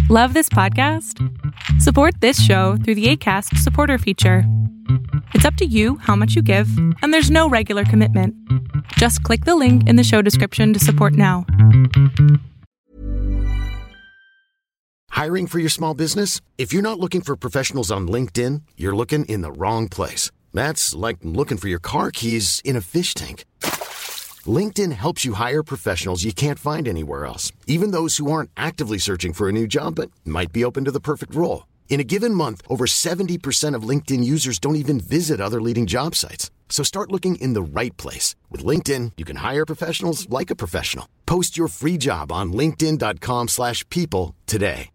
Love this podcast? Support this show through the Acast supporter feature. It's up to you how much you give, and there's no regular commitment. Just click the link in the show description to support now. Hiring for your small business? If you're not looking for professionals on LinkedIn, you're looking in the wrong place. That's like looking for your car keys in a fish tank. LinkedIn helps you hire professionals you can't find anywhere else, even those who aren't actively searching for a new job but might be open to the perfect role. In a given month, over 70% of LinkedIn users don't even visit other leading job sites. So start looking in the right place. With LinkedIn, you can hire professionals like a professional. Post your free job on linkedin.com/people today.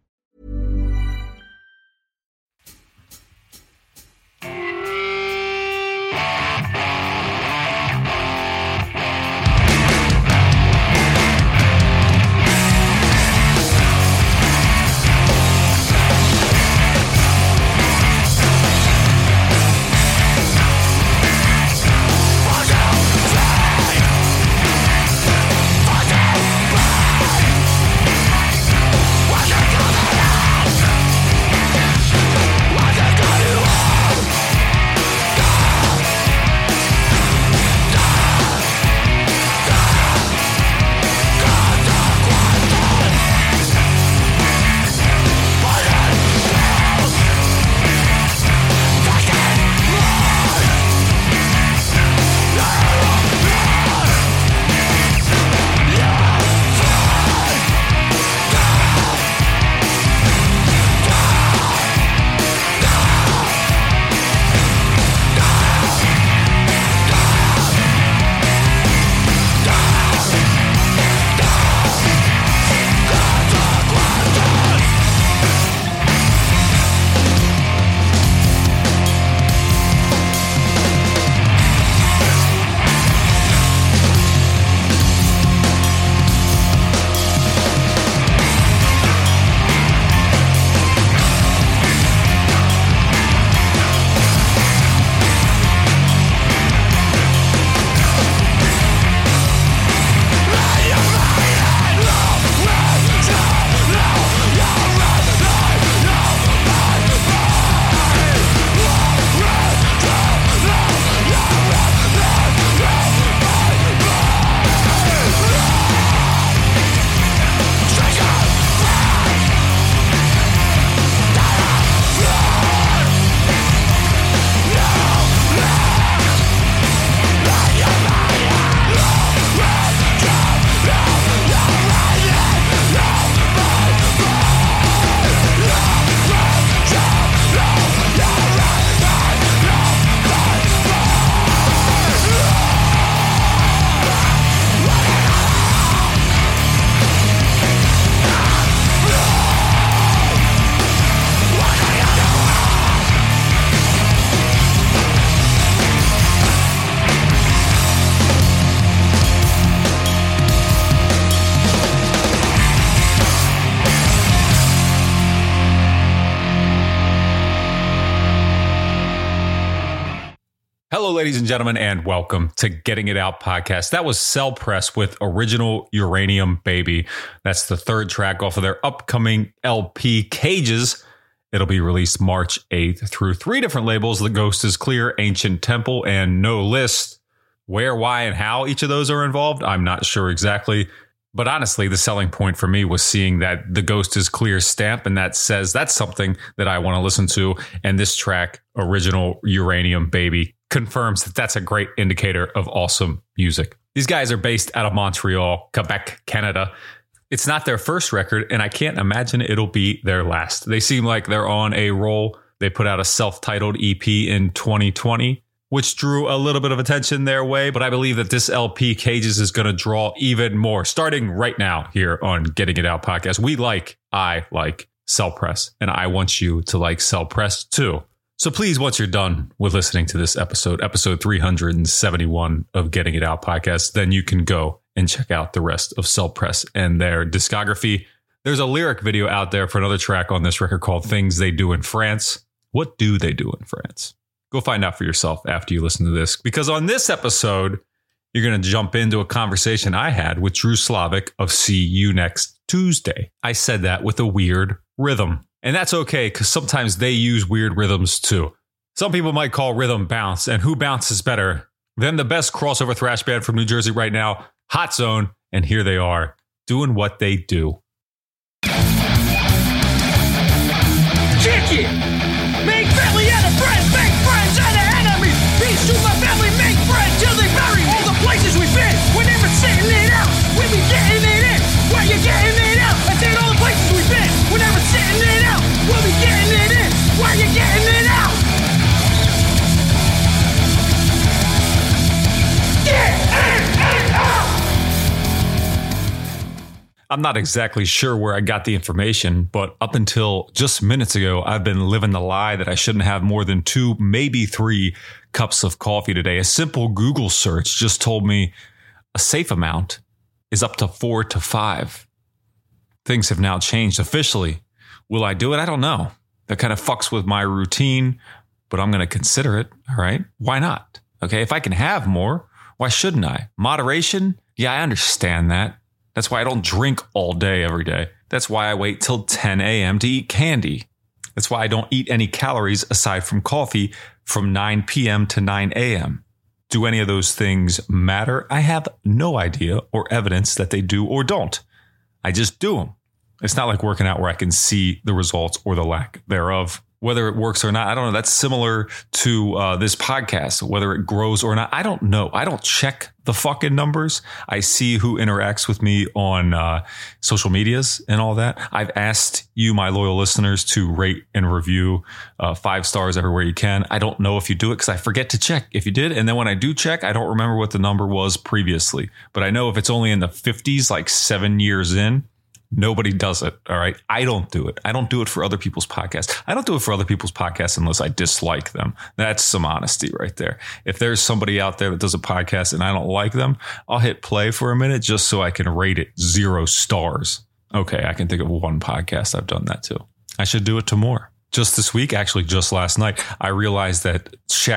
Hello, ladies and gentlemen, and welcome to Getting It Out podcast. That was Cell Press with Original Uranium Baby. That's the third track off of their upcoming LP, Cages. It'll be released March 8th through 3 different labels: The Ghost is Clear, Ancient Temple, and No List. Where, why, and how each of those are involved, I'm not sure exactly. But honestly, the selling point for me was seeing that The Ghost is Clear stamp, and that says that's something that I want to listen to. And this track, Original Uranium Baby, confirms that that's a great indicator of awesome music. These guys are based out of Montreal, Quebec, Canada. It's not their first record, and I can't imagine it'll be their last. They seem like they're on a roll. They put out a self-titled EP in 2020, which drew a little bit of attention their way, but I believe that this LP, Cages, is going to draw even more, starting right now here on Getting It Out podcast. I like Cell Press, and I want you to like Cell Press too. So please, once you're done with listening to this episode 371 of Getting It Out podcast, then you can go and check out the rest of Cell Press and their discography. There's a lyric video out there for another track on this record called Things They Do in France. What do they do in France? Go find out for yourself after you listen to this, because on this episode, you're going to jump into a conversation I had with Drew Slavic of See You Next Tuesday. I said that with a weird rhythm. And that's okay, because sometimes they use weird rhythms too. Some people might call rhythm bounce, and who bounces better than the best crossover thrash band from New Jersey right now, Hot Zone, and here they are, doing what they do. Kick it! Make family and a friend, make friends and an enemy. Peace to my family, make friends till they bury all the places we've been. We're never sitting it out, we be getting it in. Where you getting it out? I said all the places we've been. We're never sitting it out, we'll be getting it in. Where you getting it out? Get it out! I'm not exactly sure where I got the information, but up until just minutes ago, I've been living the lie that I shouldn't have more than 2, maybe 3 cups of coffee today. A simple Google search just told me a safe amount is up to 4 to 5. Things have now changed officially. Will I do it? I don't know. That kind of fucks with my routine, but I'm going to consider it. All right. Why not? Okay. If I can have more, why shouldn't I? Moderation? Yeah, I understand that. That's why I don't drink all day every day. That's why I wait till 10 a.m. to eat candy. That's why I don't eat any calories aside from coffee from 9 p.m. to 9 a.m. Do any of those things matter? I have no idea or evidence that they do or don't. I just do them. It's not like working out where I can see the results or the lack thereof. Whether it works or not, I don't know. That's similar to this podcast, whether it grows or not. I don't know. I don't check the fucking numbers. I see who interacts with me on social medias and all that. I've asked you, my loyal listeners, to rate and review 5 stars everywhere you can. I don't know if you do it because I forget to check if you did. And then when I do check, I don't remember what the number was previously. But I know if it's only in the 50s, like 7 years in, nobody does it. All right. I don't do it. I don't do it for other people's podcasts. I don't do it for other people's podcasts unless I dislike them. That's some honesty right there. If there's somebody out there that does a podcast and I don't like them, I'll hit play for a minute just so I can rate it 0 stars. Okay. I can think of one podcast I've done that to. I should do it to more. Just this week, actually, just last night, I realized that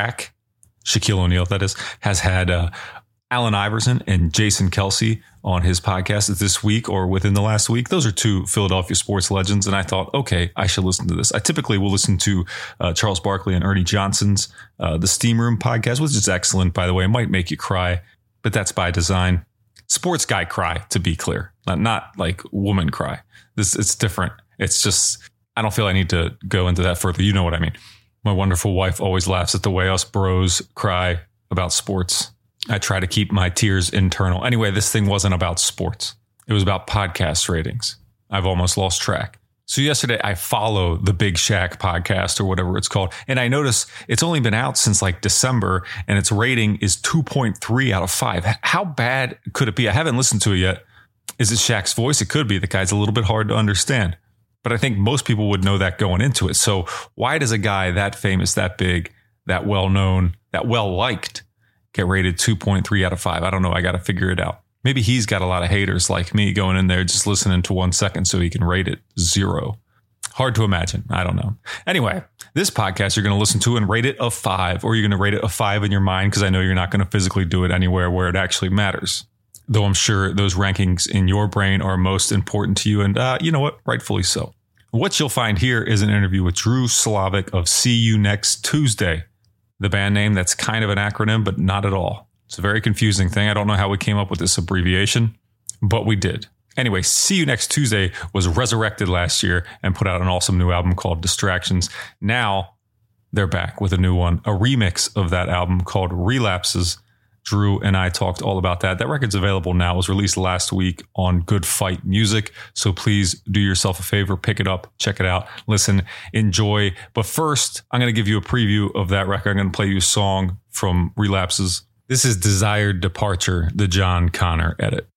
Shaquille O'Neal, that is, has had Allen Iverson and Jason Kelce on his podcast this week or within the last week. Those are 2 Philadelphia sports legends. And I thought, okay, I should listen to this. I typically will listen to Charles Barkley and Ernie Johnson's The Steam Room podcast, which is excellent, by the way. It might make you cry, but that's by design. Sports guy cry, to be clear, not like woman cry. It's different. It's just, I don't feel I need to go into that further. You know what I mean? My wonderful wife always laughs at the way us bros cry about sports. I try to keep my tears internal. Anyway, this thing wasn't about sports. It was about podcast ratings. I've almost lost track. So yesterday I follow the Big Shaq podcast or whatever it's called. And I notice it's only been out since like December and its rating is 2.3 out of 5. How bad could it be? I haven't listened to it yet. Is it Shaq's voice? It could be. The guy's a little bit hard to understand. But I think most people would know that going into it. So why does a guy that famous, that big, that well-known, that well-liked get rated 2.3 out of 5? I don't know. I got to figure it out. Maybe he's got a lot of haters like me going in there just listening to 1 second so he can rate it 0. Hard to imagine. I don't know. Anyway, this podcast you're going to listen to and rate it a 5, or you're going to rate it a 5 in your mind because I know you're not going to physically do it anywhere where it actually matters. Though I'm sure those rankings in your brain are most important to you. And you know what? Rightfully so. What you'll find here is an interview with Drew Slavic of See You Next Tuesday. The band name that's kind of an acronym, but not at all. It's a very confusing thing. I don't know how we came up with this abbreviation, but we did. Anyway, See You Next Tuesday was resurrected last year and put out an awesome new album called Distractions. Now they're back with a new one, a remix of that album called Relapses. Drew and I talked all about that. That record's available now. It was released last week on Good Fight Music. So please do yourself a favor, pick it up, check it out, listen, enjoy. But first, I'm going to give you a preview of that record. I'm going to play you a song from Relapses. This is Desired Departure, the John Connor edit.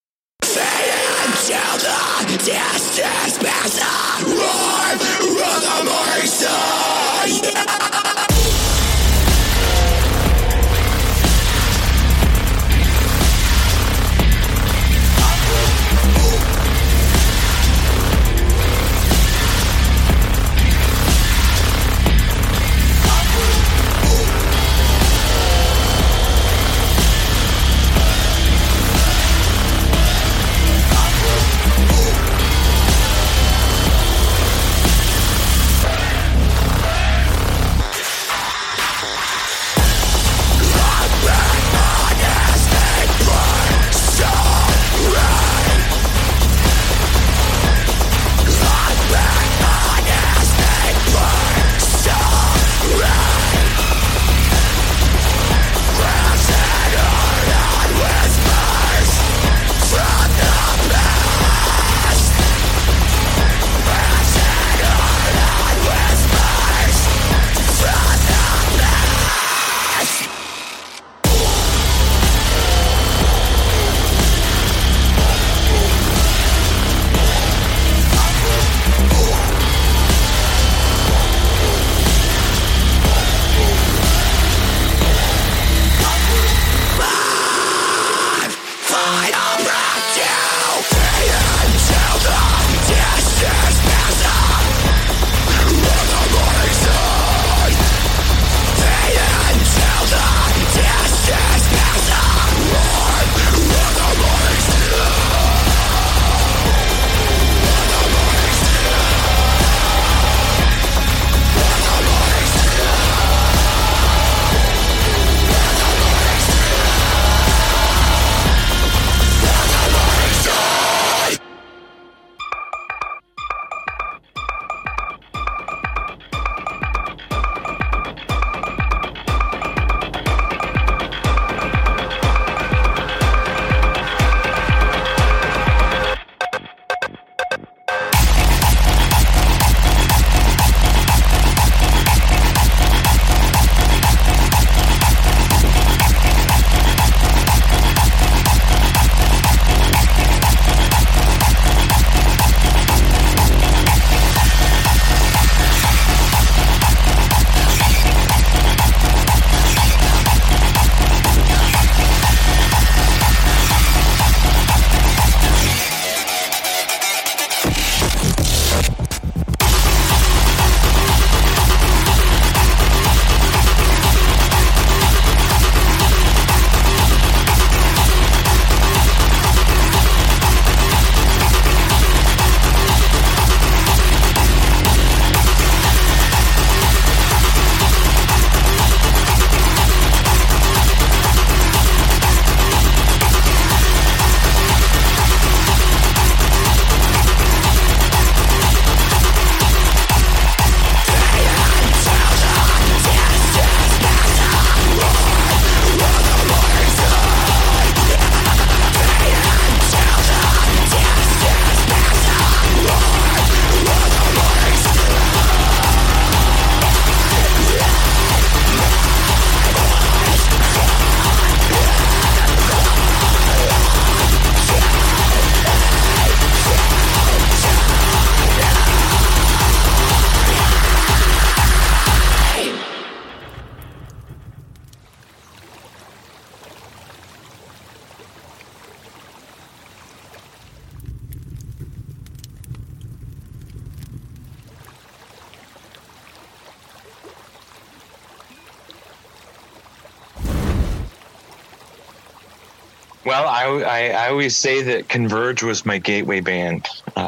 Well, I always say that Converge was my gateway band.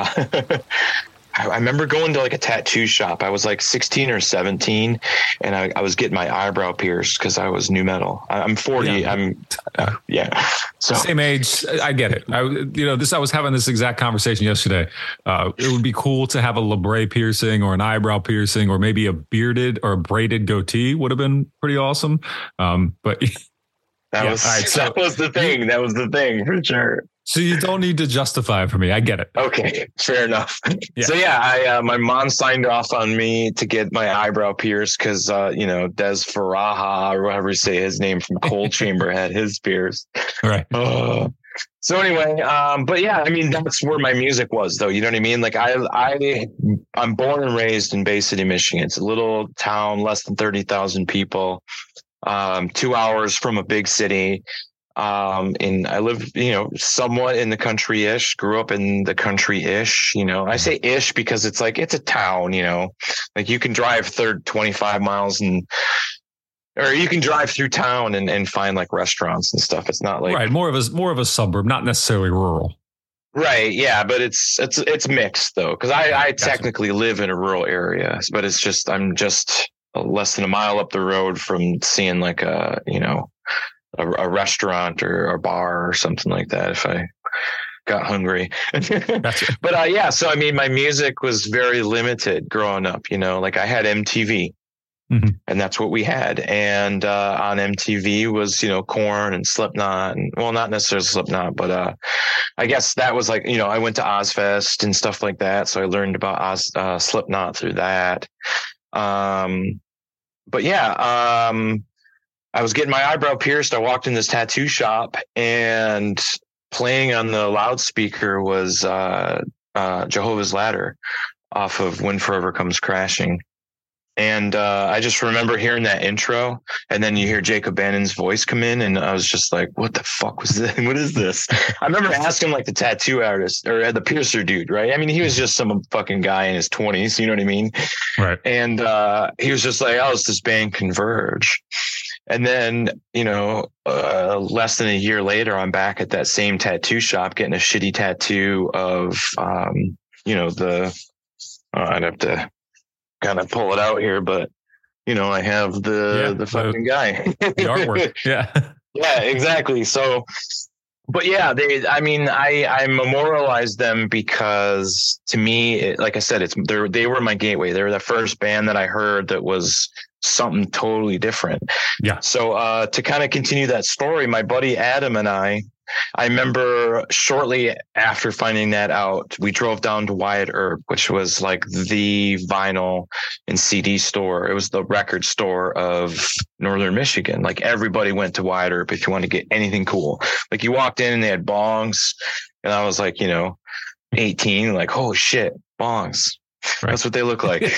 I remember going to like a tattoo shop. I was like 16 or 17, and I was getting my eyebrow pierced because I was new metal. I'm 40. Yeah. So same age. I get it. I was having this exact conversation yesterday. It would be cool to have a labret piercing or an eyebrow piercing, or maybe a bearded or a braided goatee would have been pretty awesome. But that was the thing. That was the thing for sure. So you don't need to justify it for me. I get it. Okay, fair enough. Yeah. So yeah, my mom signed off on me to get my eyebrow pierced because Des Faraha, or whatever you say his name, from Cold Chamber had his pierced. Right. So anyway, but yeah, I mean, that's where my music was, though. You know what I mean? Like I'm born and raised in Bay City, Michigan. It's a little town, less than 30,000 people, 2 hours from a big city. And I live, somewhat in the country-ish, grew up in the country-ish, I say ish because it's like, it's a town, like you can drive 25 miles or you can drive through town and find like restaurants and stuff. It's not like, right. More of a suburb, not necessarily rural. Right. Yeah. But it's mixed though. Cause I technically live in a rural area, but it's just, I'm just less than a mile up the road from seeing like a restaurant or a bar or something like that if I got hungry. But yeah, so I mean, my music was very limited growing up, like I had MTV, and that's what we had. And on MTV was, Korn and Slipknot, and well, not necessarily Slipknot, but I guess that was like, I went to Ozfest and stuff like that. So I learned about Slipknot through that. But yeah, I was getting my eyebrow pierced. I walked in this tattoo shop, and playing on the loudspeaker was Jehovah's Ladder off of When Forever Comes Crashing. And I just remember hearing that intro, and then you hear Jacob Bannon's voice come in, and I was just like, what the fuck was this? What is this? I remember asking like the tattoo artist or the piercer dude, right? I mean, he was just some fucking guy in his 20s, you know what I mean? Right. And he was just like, oh, it's this band Converge. And then, less than a year later, I'm back at that same tattoo shop getting a shitty tattoo of, I'd have to kind of pull it out here, but, I have the fucking guy. The artwork. Yeah. Yeah, exactly. So, but yeah, I memorialized them because to me, like I said, they were my gateway. They were the first band that I heard that was something totally different. Yeah. So to kind of continue that story, my buddy Adam and I remember shortly after finding that out, we drove down to Wyatt Earp, which was like the vinyl and CD store. It was the record store of Northern Michigan. Like everybody went to Wyatt Earp if you wanted to get anything cool. Like you walked in and they had bongs, and I was like, 18, like, oh shit, bongs. Right. That's what they look like.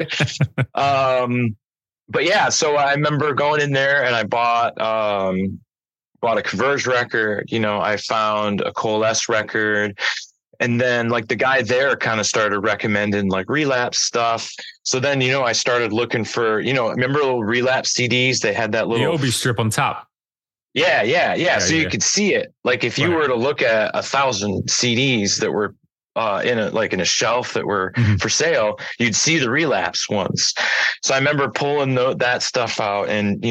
But yeah, so I remember going in there and I bought a Converge record. I found a Coalesce record, and then like the guy there kind of started recommending like Relapse stuff. So then, I started looking for, remember little Relapse CDs? They had that little the Obi strip on top. Yeah. So you could see it. Like if you were to look at 1,000 CDs that were in a shelf that were for sale, you'd see the Relapse ones. So I remember pulling that stuff out, and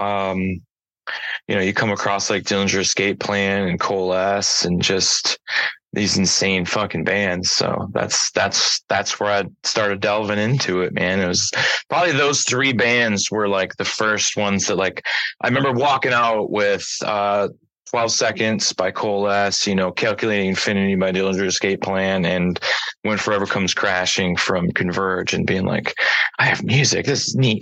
you come across like Dillinger Escape Plan and Coalesce and just these insane fucking bands. So that's where I started delving into it, man. It was probably those three bands were like the first ones that, like, I remember walking out with 12 Seconds by Coalesce, Calculating Infinity by Dillinger Escape Plan, and When Forever Comes Crashing from Converge, and being like, I have music. This is neat.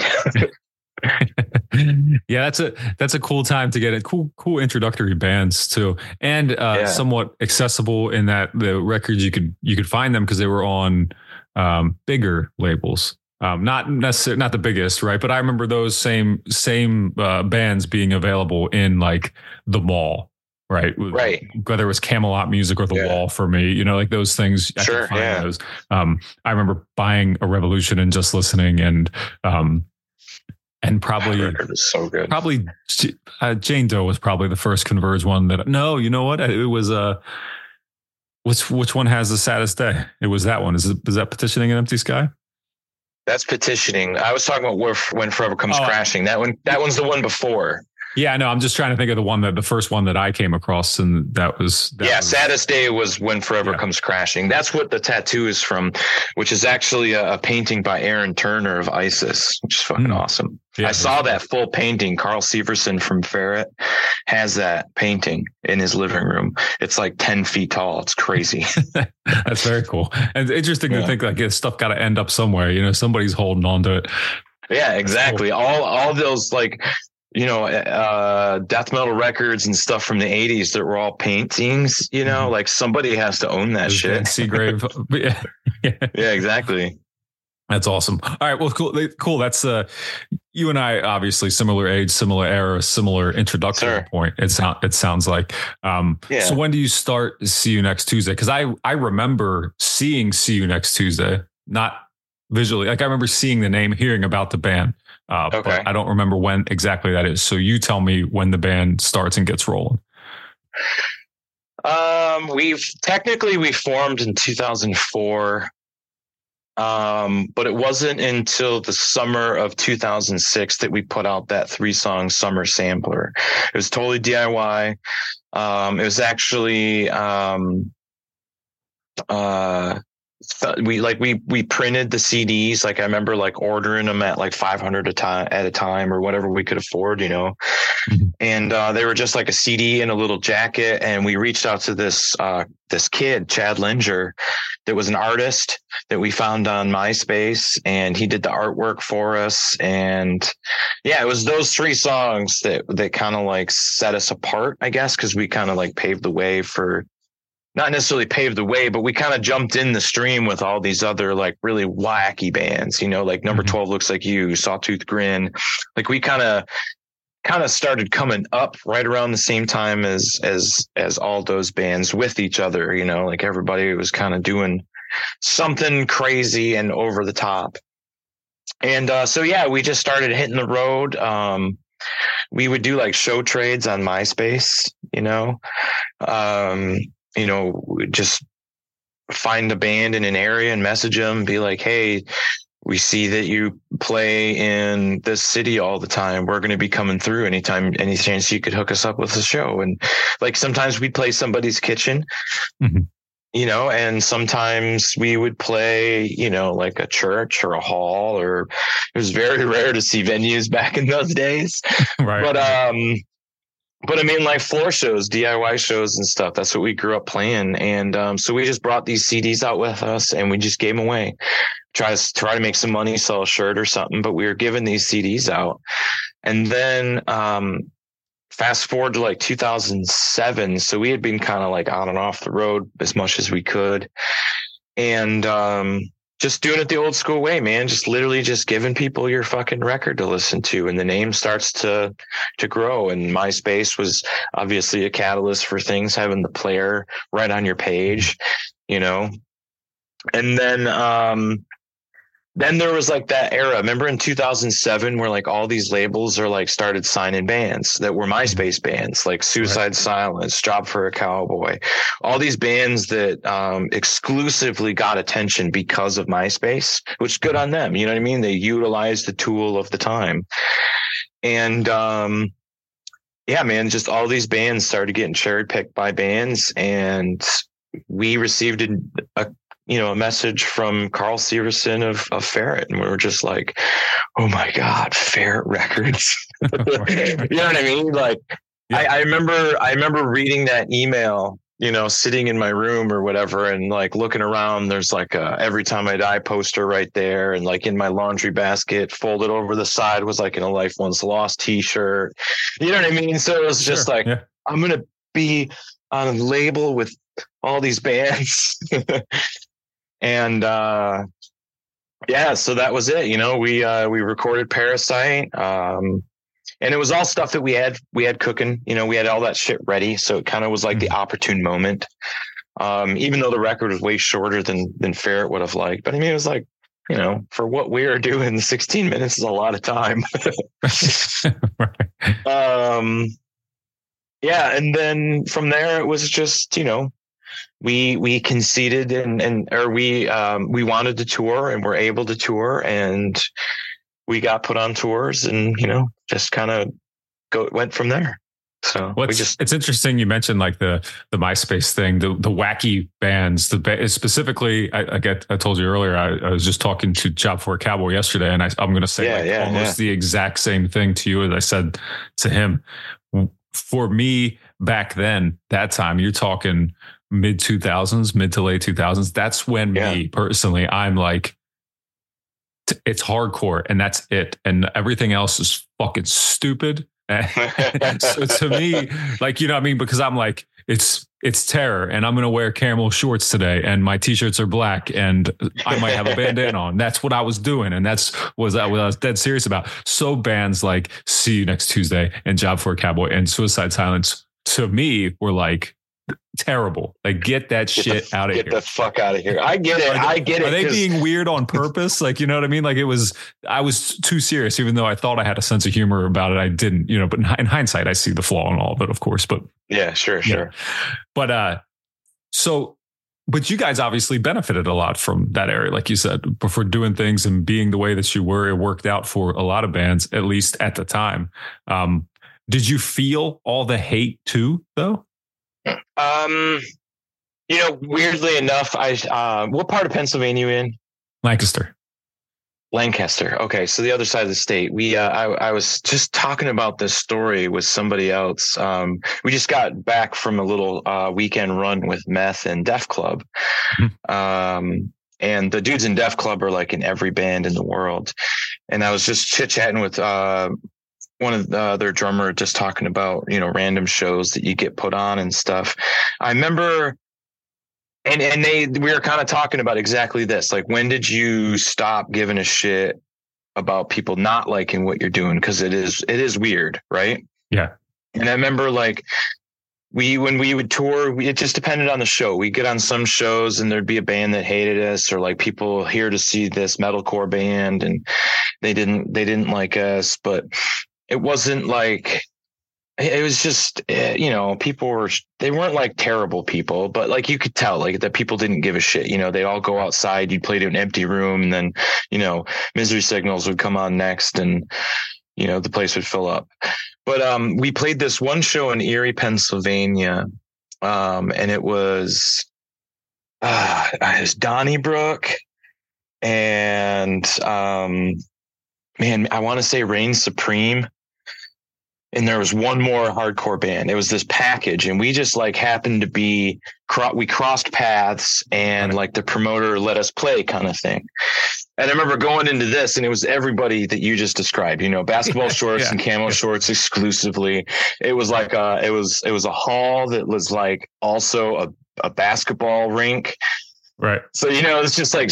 Yeah, that's a cool time to get it. Cool introductory bands too, and somewhat accessible in that the records you could find them because they were on bigger labels. Not necessarily not the biggest, right? But I remember those same bands being available in like the mall, right? Whether it was Camelot Music or the Wall for me, like those things. I could find those. I remember buying a Revolution and just listening, and And probably it was so good. Probably Jane Doe was probably the first Converge one that. No, you know what? It was which one has the saddest day? It was that one. Is that Petitioning an Empty Sky? That's Petitioning. I was talking about When Forever Comes Crashing. That one's the one before. Yeah, no, I'm just trying to think of the first one that I came across, and that was Saddest Day was When Forever Comes Crashing. That's what the tattoo is from, which is actually a painting by Aaron Turner of ISIS, which is fucking awesome. Yeah, I saw that full painting. Carl Severson from Ferret has that painting in his living room. It's like 10 feet tall. It's crazy. That's very cool. And it's interesting to think like this stuff got to end up somewhere. You know, somebody's holding on to it. Yeah, exactly. Cool. All those like, death metal records and stuff from the 80s that were all paintings, like somebody has to own that shit. Seagrave. Yeah, exactly. That's awesome. All right. Well, cool. That's you and I, obviously similar age, similar era, similar introduction point. It sounds like. So when do you start See You Next Tuesday? Because I remember seeing See You Next Tuesday, not visually. Like I remember seeing the name, hearing about the band. But I don't remember when exactly that is. So you tell me when the band starts and gets rolling. We formed in 2004. But it wasn't until the summer of 2006 that we put out that 3-song summer sampler. It was totally DIY. It was actually, we printed the CDs. Like I remember like ordering them at like 500 at a time or whatever we could afford, Mm-hmm. And they were just like a CD in a little jacket. And we reached out to this kid, Chad Linger, that was an artist that we found on MySpace, and he did the artwork for us. And yeah, it was those 3 songs that kind of like set us apart, I guess, because we kind of like paved the way for. Not necessarily paved the way, but we kind of jumped in the stream with all these other like really wacky bands, like Number 12 Looks Like You, Sawtooth Grin. Like we kind of started coming up right around the same time as all those bands with each other, like everybody was kind of doing something crazy and over the top. And we just started hitting the road. We would do like show trades on MySpace, just find a band in an area and message them, be like, hey, we see that you play in this city all the time. We're going to be coming through any chance you could hook us up with a show. And like, sometimes we'd play somebody's kitchen, and sometimes we would play, like a church or a hall, or it was very rare to see venues back in those days. Right. But I mean, like floor shows, DIY shows and stuff. That's what we grew up playing. And so we just brought these CDs out with us and we just gave them away. Try to make some money, sell a shirt or something. But we were giving these CDs out. And then fast forward to like 2007. So we had been kind of like on and off the road as much as we could. And just doing it the old school way, man. Just literally just giving people your fucking record to listen to. And the name starts to grow. And MySpace was obviously a catalyst for things, having the player right on your page, And then there was like that era. Remember in 2007 where like all these labels are like started signing bands that were MySpace bands, like Suicide Silence, Job for a Cowboy, all these bands that exclusively got attention because of MySpace, which good on them. You know what I mean? They utilized the tool of the time. And just all these bands started getting cherry picked by bands, and we received a message from Carl Severson of Ferret. And we were just like, oh my God, Ferret Records. You know what I mean? Like, I remember reading that email, sitting in my room or whatever, and like looking around, there's like a Every Time I Die poster right there. And like in my laundry basket, folded over the side was like in a Life Once Lost t-shirt. You know what I mean? So it was just I'm going to be on a label with all these bands. And so that was it. We recorded Parasite, and it was all stuff that we had cooking. We had all that shit ready, so it kind of was like the opportune moment. Even though the record was way shorter than Ferret would have liked, but I mean, it was like you know, for what we were doing, 16 minutes is a lot of time. Yeah. And then from there, it was just, you know, we conceded we wanted to tour and were able to tour, and we got put on tours, and, you know, just kind of went from there. So it's interesting you mentioned like the MySpace thing, the wacky bands, specifically. I told you earlier, I was just talking to Job for a Cowboy yesterday, and I'm going to say almost the exact same thing to you as I said to him. For me back then, that time, you're talking mid to late 2000s. That's when me personally, I'm like, it's hardcore and that's it. And everything else is fucking stupid. So to me, like, you know what I mean? Because I'm like, it's terror, and I'm going to wear camel shorts today, and my t-shirts are black, and I might have a bandana on. That's what I was doing. And that's what I was dead serious about. So bands like See You Next Tuesday and Job for a Cowboy and Suicide Silence, to me, were like terrible. Like, get that shit out of here. Get the fuck out of here. I get it. Are they being weird on purpose? Like, you know what I mean? Like, I was too serious, even though I thought I had a sense of humor about it. I didn't, you know, but in hindsight, I see the flaw in all of it, of course. But yeah, sure. But, but you guys obviously benefited a lot from that area, like you said, for doing things and being the way that you were. It worked out for a lot of bands, at least at the time. Did you feel all the hate too, though? You know, weirdly enough, what part of Pennsylvania are you in? Lancaster. Okay. So the other side of the state, I was just talking about this story with somebody else. We just got back from a little, weekend run with Meth and Def Club. And the dudes in Def Club are like in every band in the world. And I was just chit chatting with, one of their drummer, just talking about, you know, random shows that you get put on and stuff. I remember, and we were kind of talking about exactly this. Like, when did you stop giving a shit about people not liking what you're doing? Cause it is weird. Right. Yeah. And I remember, like, when we would tour, it just depended on the show. We get on some shows and there'd be a band that hated us, or like people here to see this metalcore band and they didn't like us, but it wasn't like, it was just, you know, they weren't like terrible people, but like you could tell like that people didn't give a shit. You know, they'd all go outside, you'd play to an empty room, and then, you know, Misery Signals would come on next, and, you know, the place would fill up. But we played this one show in Erie, Pennsylvania, and it was Donnybrook and man, I want to say Reign Supreme. And there was one more hardcore band. It was this package, and we just like happened to be, we crossed paths, and like the promoter let us play, kind of thing. And I remember going into this, and it was everybody that you just described, you know, basketball shorts and camo shorts exclusively. It was like it was a hall that was like also a basketball rink. Right. So, you know, it's just like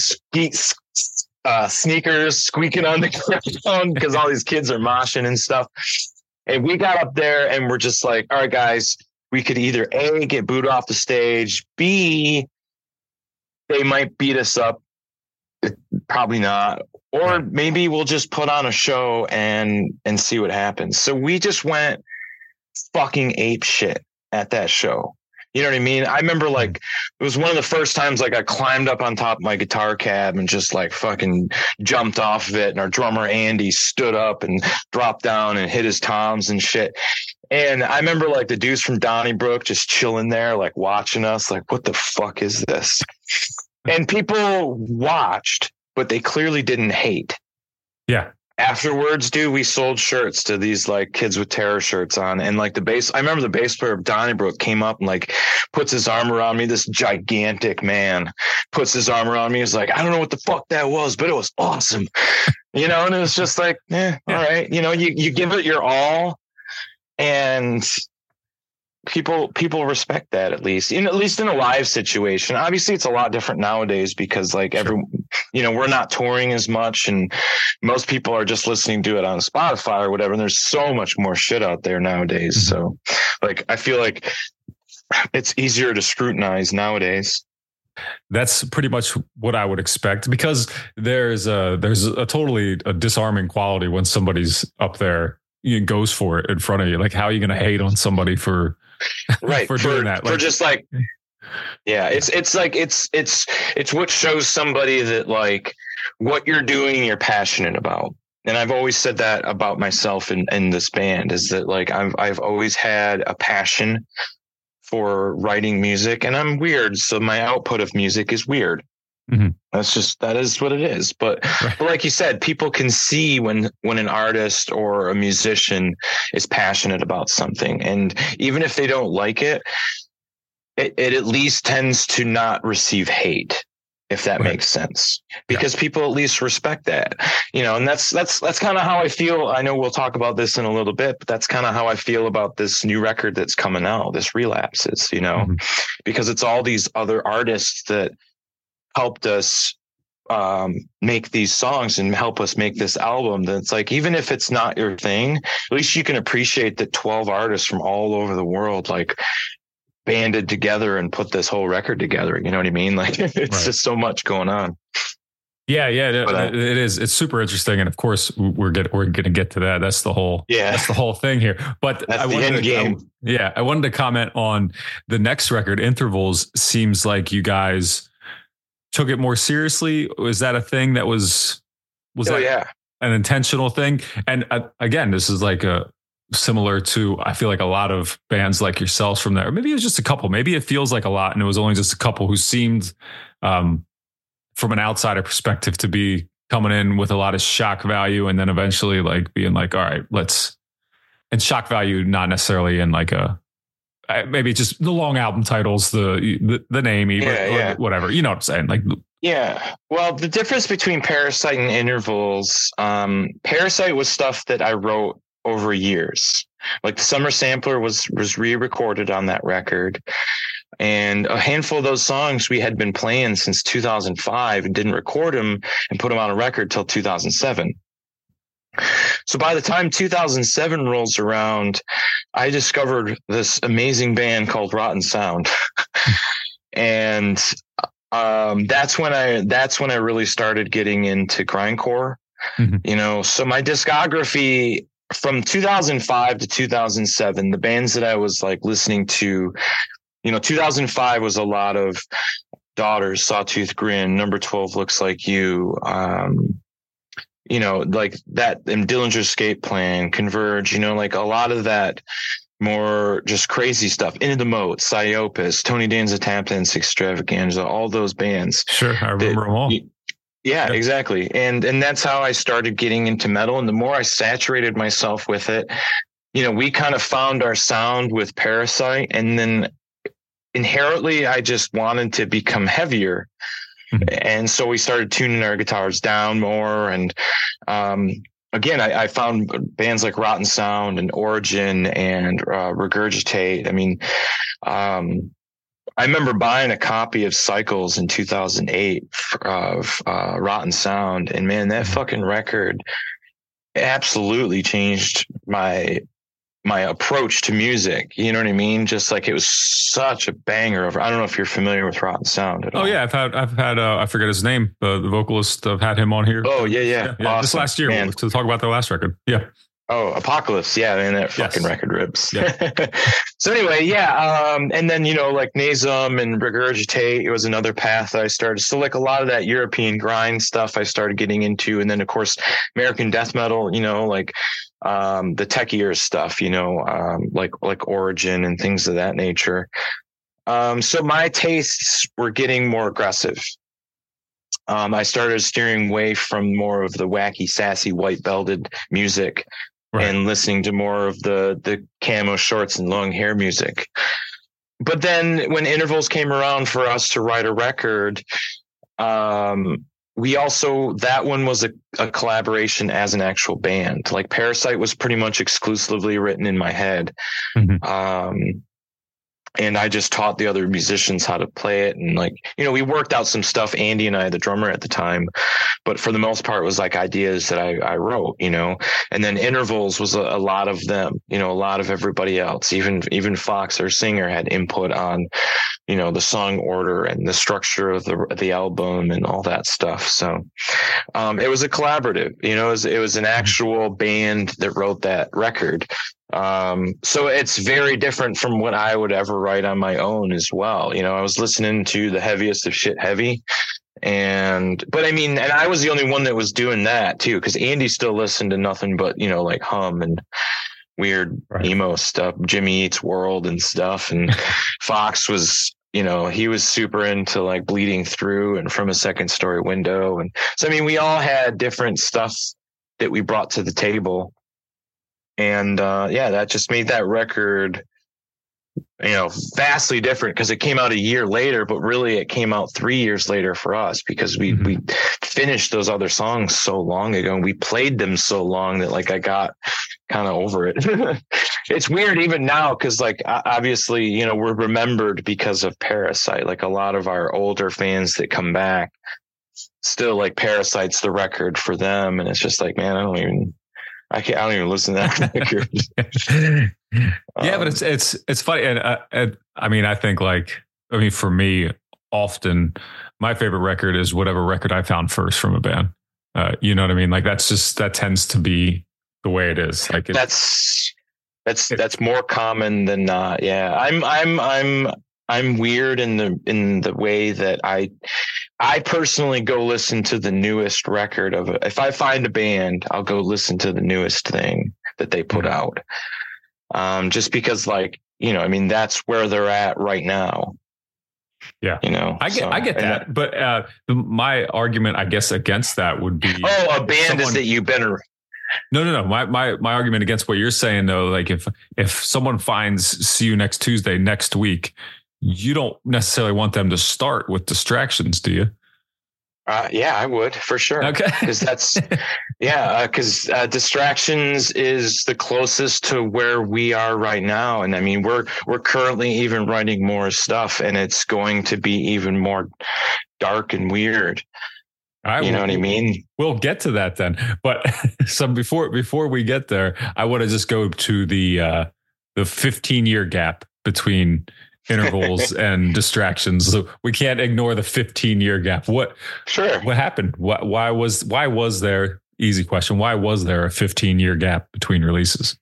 sneakers squeaking on the ground because all these kids are moshing and stuff. And we got up there and we're just like, all right, guys, we could either A, get booed off the stage, B, they might beat us up. Probably not. Or maybe we'll just put on a show and see what happens. So we just went fucking ape shit at that show. You know what I mean? I remember like it was one of the first times like I climbed up on top of my guitar cab and just like fucking jumped off of it. And our drummer Andy stood up and dropped down and hit his toms and shit. And I remember like the dudes from Donnybrook just chilling there, like watching us, like, what the fuck is this? And people watched, but they clearly didn't hate. Yeah. Afterwards, dude, we sold shirts to these like kids with terror shirts on, and like I remember the bass player of Donnybrook came up and like puts his arm around me. This gigantic man puts his arm around me. He's like, I don't know what the fuck that was, but it was awesome. You know, and it was just like, all right. You know, you give it your all, and people respect that, at least in a live situation. Obviously it's a lot different nowadays because like we're not touring as much, and most people are just listening to it on Spotify or whatever. And there's so much more shit out there nowadays. Mm-hmm. So like, I feel like it's easier to scrutinize nowadays. That's pretty much what I would expect, because there's a totally a disarming quality when somebody's up there, goes for it in front of you. Like, how are you going to hate on somebody for right for doing that? For just like, yeah, it's like it's what shows somebody that like what you're doing, you're passionate about. And I've always said that about myself in this band, is that like I've always had a passion for writing music, and I'm weird, so my output of music is weird. Mm-hmm. That is what it is. But like you said, people can see when an artist or a musician is passionate about something, and even if they don't like it, it at least tends to not receive hate, if that makes sense, because people at least respect that, and that's kind of how I feel. I know we'll talk about this in a little bit, but that's kind of how I feel about this new record that's coming out, this Relapses, mm-hmm. because it's all these other artists that helped us make these songs and help us make this album. That's like, even if it's not your thing, at least you can appreciate that 12 artists from all over the world, like, banded together and put this whole record together. You know what I mean? Like, it's just so much going on. Yeah. It is. It's super interesting. And of course we're going to get to that. That's the whole thing here. But that's the end game. I wanted to comment on the next record, Intervals. Seems like you guys took it more seriously. Was that a thing that was that an intentional thing? And again, this is like similar to, I feel like, a lot of bands like yourselves from there. Maybe it was just a couple. Maybe it feels like a lot, and it was only just a couple who seemed, from an outsider perspective, to be coming in with a lot of shock value, and then eventually like being like, all right, and shock value, not necessarily in like maybe just the long album titles, the name, even whatever. You know what I'm saying? Like, yeah. Well, the difference between Parasite and Intervals, Parasite was stuff that I wrote over years. Like, the Summer Sampler was re-recorded on that record, and a handful of those songs we had been playing since 2005 and didn't record them and put them on a record till 2007. So by the time 2007 rolls around, I discovered this amazing band called Rotten Sound. And that's when I really started getting into grindcore. Mm-hmm. So my discography from 2005 to 2007, the bands that I was like listening to, 2005 was a lot of Daughters, Sawtooth Grin, Number 12 Looks Like You, like that, and Dillinger Escape Plan, Converge, like a lot of that more just crazy stuff. Into the Moat, Psyopus, Tony Danza Tap Dance Extravaganza, all those bands. Sure, I remember them all. Yeah, exactly. And that's how I started getting into metal. And the more I saturated myself with it, we kind of found our sound with Parasite. And then inherently, I just wanted to become heavier. Mm-hmm. And so we started tuning our guitars down more. And again, I found bands like Rotten Sound and Origin and Regurgitate. I mean, I remember buying a copy of Cycles in 2008 of Rotten Sound, and man, that fucking record absolutely changed my approach to music. You know what I mean? Just like, it was such a banger. I don't know if you're familiar with Rotten Sound at all. Oh yeah, I've had I forget his name, the vocalist. I've had him on here. Oh yeah. Awesome. This last year, man, to talk about their last record. Yeah. Oh, Apocalypse. Yeah, man, that fucking record rips. Yeah. So anyway, and then, like Nasum and Regurgitate, it was another path that I started. So like a lot of that European grind stuff I started getting into. And then of course, American death metal, like the techier stuff, like Origin and things of that nature. So my tastes were getting more aggressive. I started steering away from more of the wacky, sassy, white belted music, and listening to more of the camo shorts and long hair music. But then when Intervals came around for us to write a record, we also, that one was a collaboration as an actual band. Like Parasite was pretty much exclusively written in my head. Mm-hmm. And I just taught the other musicians how to play it. And like, you know, we worked out some stuff, Andy and I, the drummer at the time, but for the most part it was like ideas that I wrote, you know, and then intervals was a lot of them, you know, a lot of everybody else, even Fox, our singer, had input on, you know, the song order and the structure of the album and all that stuff. So, it was a collaborative, you know, it was an actual band that wrote that record. So it's very different from what I would ever write on my own as well. You know, I was listening to the heaviest of shit heavy. But I mean, and I was the only one that was doing that too, because Andy still listened to nothing but, you know, like Hum and weird emo stuff, Jimmy Eats World and stuff. And Fox was, you know, he was super into like Bleeding Through and From a Second Story Window. And so, I mean, we all had different stuff that we brought to the table. And that just made that record, you know, vastly different because it came out a year later, but really it came out 3 years later for us because we finished those other songs so long ago and we played them so long that like I got kind of over it. It's weird even now because like obviously, you know, we're remembered because of Parasite. Like a lot of our older fans that come back still like Parasite's the record for them. And it's just like, man, I don't even listen to that record. Yeah, but it's funny, and I mean, I think for me, often my favorite record is whatever record I found first from a band. You know what I mean? Like that tends to be the way it is. Like that's more common than not. Yeah, I'm weird in the way that I personally go listen to the newest record of it. If I find a band, I'll go listen to the newest thing that they put out. Just because like, you know, I mean, that's where they're at right now. Yeah. You know, I get that. But my argument, I guess, against that would be, a band is that you've been. No. My argument against what you're saying though, like if someone finds See You Next Tuesday next week, you don't necessarily want them to start with Distractions, do you? Yeah, I would for sure. Okay. Because because Distractions is the closest to where we are right now. And I mean, we're currently even writing more stuff and it's going to be even more dark and weird. You know what I mean? We'll get to that then. But so before we get there, I want to just go to the 15-year gap between Intervals and Distractions. So we can't ignore the 15-year gap. What happened? Why was there, easy question, why was there a 15-year gap between releases?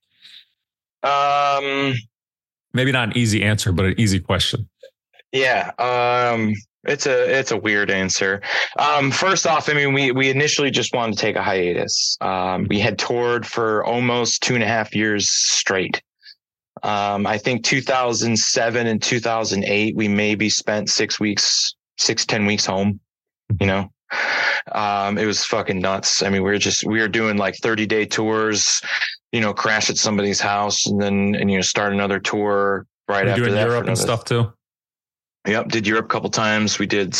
Maybe not an easy answer, but an easy question. Yeah. It's a weird answer. First off, I mean, we initially just wanted to take a hiatus. We had toured for almost 2.5 years straight. I think 2007 and 2008, we maybe spent 10 weeks home, you know. It was fucking nuts. I mean, we were doing like 30-day tours, you know, crash at somebody's house and you know, start another tour right after doing that. Europe and stuff too. Yep. Did Europe a couple times. We did,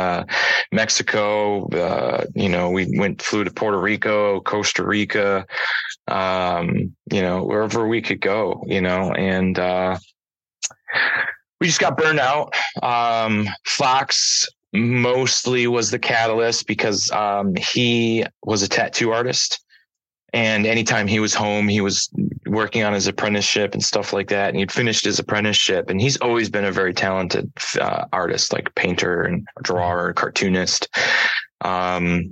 Mexico, you know, flew to Puerto Rico, Costa Rica, you know, wherever we could go, you know, and, we just got burned out. Fox mostly was the catalyst because, he was a tattoo artist. And anytime he was home, he was working on his apprenticeship and stuff like that. And he'd finished his apprenticeship. And he's always been a very talented artist, like painter and drawer, cartoonist. And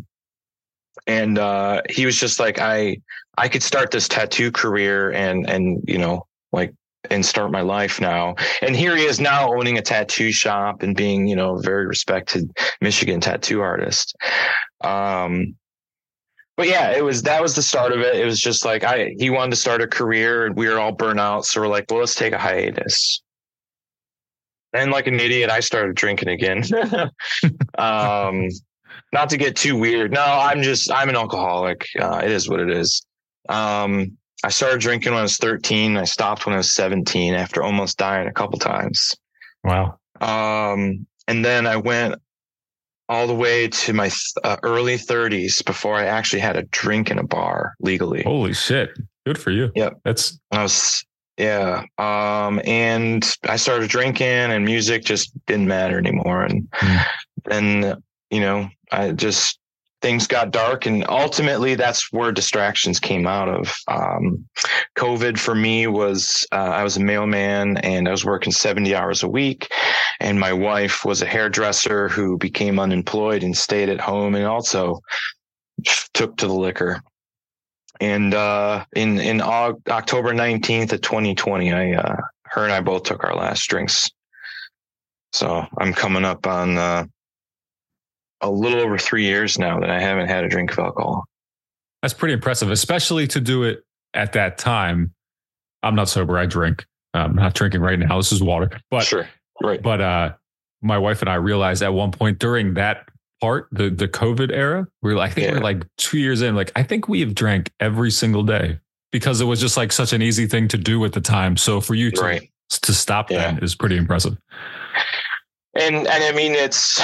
he was just like, I could start this tattoo career and you know, like, and start my life now. And here he is now owning a tattoo shop and being, you know, a very respected Michigan tattoo artist. But yeah, that was the start of it. It was just like he wanted to start a career and we were all burnt out. So we're like, well, let's take a hiatus. And like an idiot, I started drinking again. Not to get too weird. No, I'm an alcoholic. It is what it is. I started drinking when I was 13. I stopped when I was 17 after almost dying a couple times. Wow. And then I went all the way to my early 30s before I actually had a drink in a bar legally. Holy shit. Good for you. Yep. I was Yeah. And I started drinking, and music just didn't matter anymore. And then, things got dark, and ultimately that's where distractions came out of. COVID for me was, I was a mailman, and I was working 70 hours a week, and my wife was a hairdresser who became unemployed and stayed at home and also took to the liquor. And in October 19th of 2020, her and I both took our last drinks. So I'm coming up on a little over 3 years now that I haven't had a drink of alcohol. That's pretty impressive, especially to do it at that time. I'm not sober. I drink. I'm not drinking right now. This is water. But sure, right. But my wife and I realized at one point during that part, the COVID era, we're like 2 years in, like, I think we have drank every single day because it was just like such an easy thing to do at the time. So for you to stop that is pretty impressive. And I mean, it's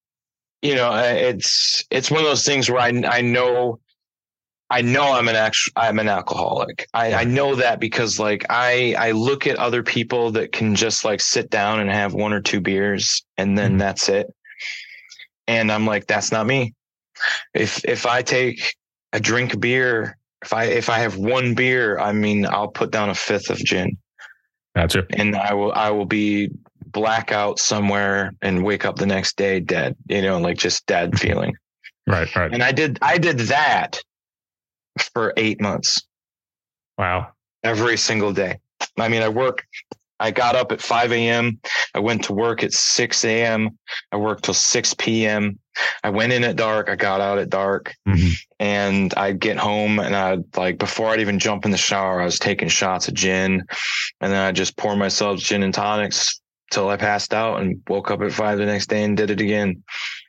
one of those things where I know I'm an alcoholic. I know that because like I look at other people that can just like sit down and have one or two beers and then that's it. And I'm like, that's not me. If I take a drink of beer, if I have one beer, I mean, I'll put down a fifth of gin. Gotcha. And I will be blackout somewhere and wake up the next day dead, like just dead feeling. Right. And I did that for 8 months. Wow. Every single day. I mean, I got up at 5 a.m. I went to work at 6 a.m. I worked till 6 p.m. I went in at dark. I got out at dark. And I'd get home and before I'd even jump in the shower, I was taking shots of gin, and then I just pour myself gin and tonics till I passed out and woke up at 5 the next day and did it again.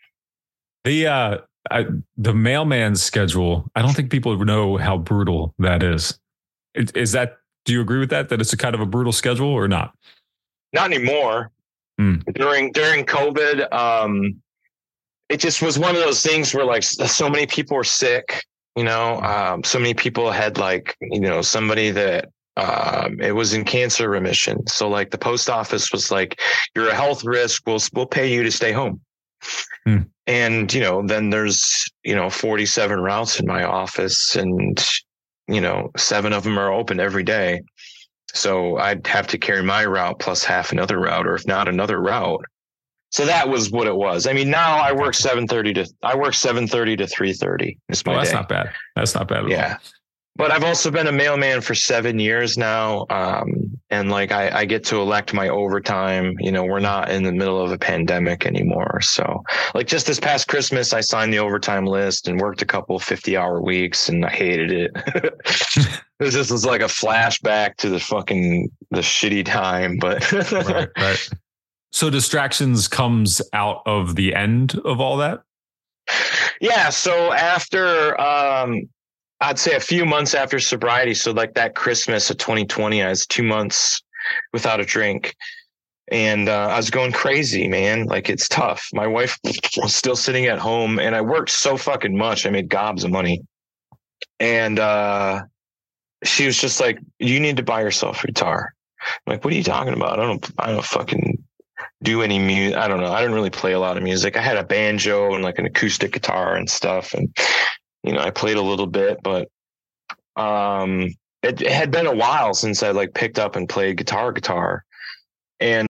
The mailman's schedule, I don't think people know how brutal that is. Is that, do you agree with that it's a kind of a brutal schedule or not? Not anymore. During COVID, it just was one of those things where like so many people were sick, so many people had somebody that it was in cancer remission. So like the post office was like, you're a health risk. We'll pay you to stay home. And, then there's, 47 routes in my office, and, 7 of them are open every day. So I'd have to carry my route plus half another route, or if not another route. So that was what it was. I mean, now I work 7:30 to 3:30 is my day. That's not bad. That's not bad at all. But I've also been a mailman for 7 years now. And like, I get to elect my overtime. We're not in the middle of a pandemic anymore. So like just this past Christmas, I signed the overtime list and worked a couple 50-hour weeks, and I hated it. This was like a flashback to the shitty time, but right. So distractions comes out of the end of all that? Yeah. So after, I'd say a few months after sobriety. So like that Christmas of 2020, I was 2 months without a drink, and I was going crazy, man. Like, it's tough. My wife was still sitting at home, and I worked so fucking much. I made gobs of money. And she was just like, you need to buy yourself a guitar. I'm like, what are you talking about? I don't fucking do any music. I don't know. I didn't really play a lot of music. I had a banjo and like an acoustic guitar and stuff. And I played a little bit, but it had been a while since I like picked up and played guitar. And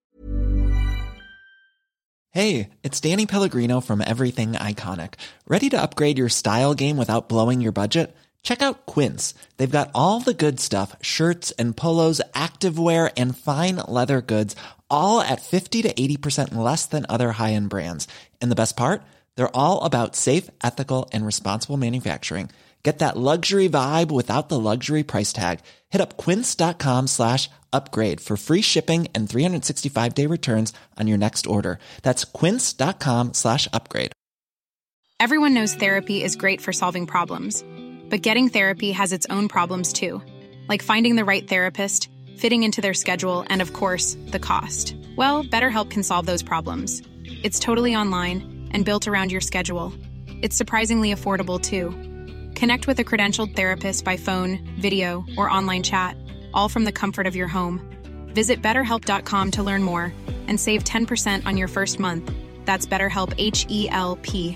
hey, it's Danny Pellegrino from Everything Iconic. Ready to upgrade your style game without blowing your budget? Check out Quince. They've got all the good stuff, shirts and polos, activewear, and fine leather goods, all at 50 to 80% less than other high-end brands. And the best part? They're all about safe, ethical, and responsible manufacturing. Get that luxury vibe without the luxury price tag. Hit up quince.com/upgrade for free shipping and 365-day returns on your next order. That's quince.com/upgrade. Everyone knows therapy is great for solving problems. But getting therapy has its own problems too. Like finding the right therapist, fitting into their schedule, and of course, the cost. Well, BetterHelp can solve those problems. It's totally online and built around your schedule. It's surprisingly affordable, too. Connect with a credentialed therapist by phone, video, or online chat, all from the comfort of your home. Visit BetterHelp.com to learn more and save 10% on your first month. That's BetterHelp, H-E-L-P.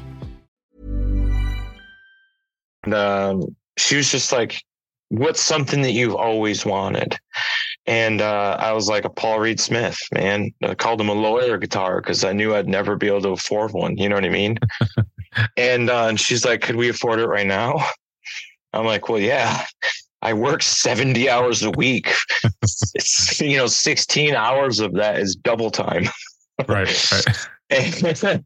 And she was just like, what's something that you've always wanted? And I was like, a Paul Reed Smith, man. I called him a low-air guitar because I knew I'd never be able to afford one. You know what I mean? And she's like, could we afford it right now? I'm like, well, yeah. I work 70 hours a week. It's, 16 hours of that is double time. Right. So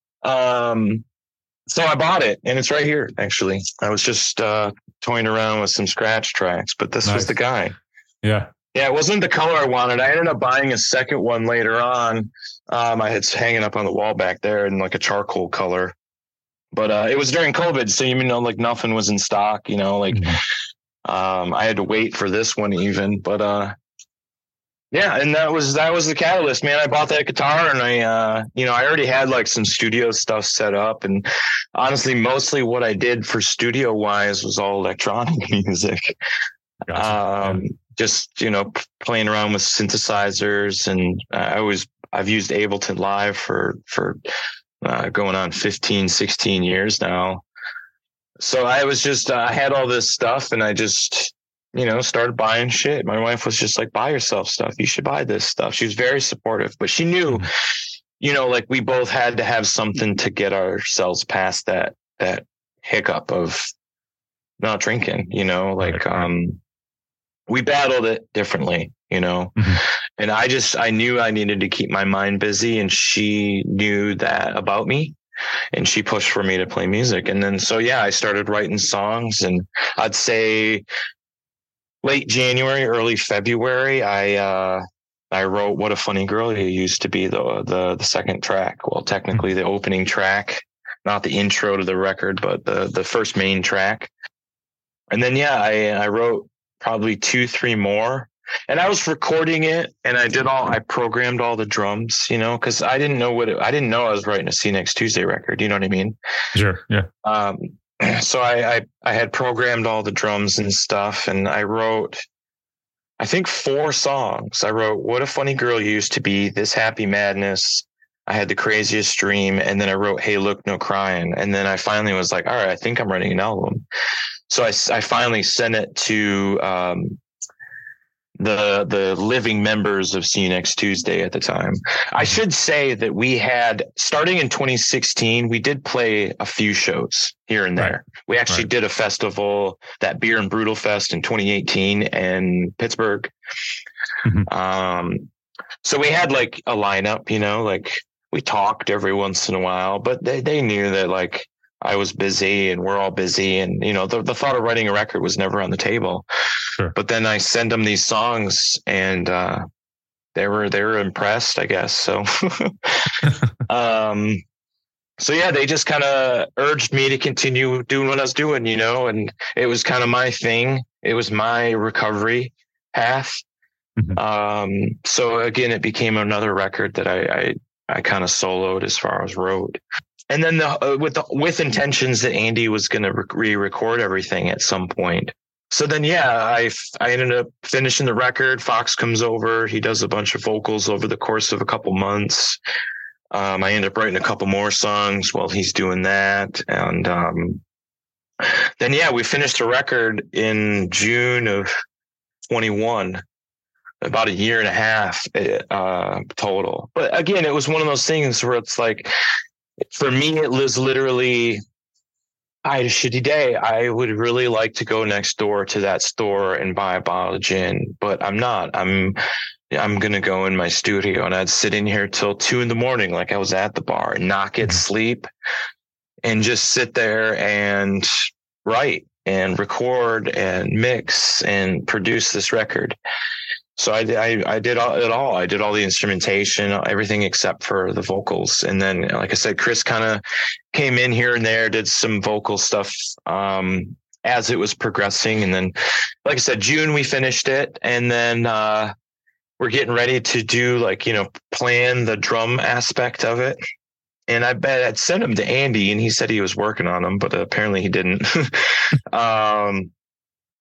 I bought it, and it's right here, actually. I was just toying around with some scratch tracks, but this was the guy. Yeah. Yeah, it wasn't the color I wanted. I ended up buying a second one later on. I had hanging up on the wall back there in like a charcoal color. But it was during COVID, so like nothing was in stock, I had to wait for this one even, but yeah, and that was the catalyst, man. I bought that guitar, and I already had like some studio stuff set up, and honestly, mostly what I did for studio wise was all electronic music. Gotcha. Just playing around with synthesizers, and I've used Ableton Live for going on 15, 16 years now. So I was just, I had all this stuff, and I just, started buying shit. My wife was just like, buy yourself stuff. You should buy this stuff. She was very supportive, but she knew, like we both had to have something to get ourselves past that hiccup of not drinking, we battled it differently, Mm-hmm. and I knew I needed to keep my mind busy, and she knew that about me. And she pushed for me to play music. And then, I started writing songs, and I'd say late January, early February, I wrote What a Funny Girl You Used to Be, the second track. Well, technically the opening track, not the intro to the record, but the first main track. And then, I wrote probably 2-3 more. And I was recording it, and I programmed all the drums, because I didn't know I was writing a See Next Tuesday record. You know what I mean? Sure. Yeah. So I had programmed all the drums and stuff, and I wrote, I think 4 songs. I wrote What a Funny Girl You Used to Be, This Happy Madness. I had The Craziest Dream. And then I wrote Hey, Look, No Crying. And then I finally was like, all right, I think I'm writing an album. So I finally sent it to, the living members of See You Next Tuesday at the time. I should say that we had, starting in 2016, we did play a few shows here and there. Right. We actually did a festival, that Beer and Brutal Fest in 2018 in Pittsburgh. Mm-hmm. So we had like a lineup, like we talked every once in a while, but they knew that like I was busy, and we're all busy, and the thought of writing a record was never on the table. Sure. But then I sent them these songs, and they were impressed, I guess. So, they just kind of urged me to continue doing what I was doing, and it was kind of my thing. It was my recovery path. Mm-hmm. So again, it became another record that I kind of soloed as far as wrote. And then with intentions that Andy was going to re-record everything at some point. So then, I ended up finishing the record. Fox comes over. He does a bunch of vocals over the course of a couple months. I end up writing a couple more songs while he's doing that. And then, we finished the record in June of 21. About a year and a half total. But again, it was one of those things where it's like, for me, it was literally, I had a shitty day. I would really like to go next door to that store and buy a bottle of gin, but I'm not. I'm going to go in my studio, and I'd sit in here till 2 a.m, like I was at the bar, and not get sleep, and just sit there and write and record and mix and produce this record. So I did it all. I did all the instrumentation, everything except for the vocals. And then, like I said, Chris kind of came in here and there, did some vocal stuff as it was progressing. And then, like I said, June, we finished it. And then we're getting ready to do plan the drum aspect of it. And I bet I'd sent him to Andy, and he said he was working on them, but apparently he didn't.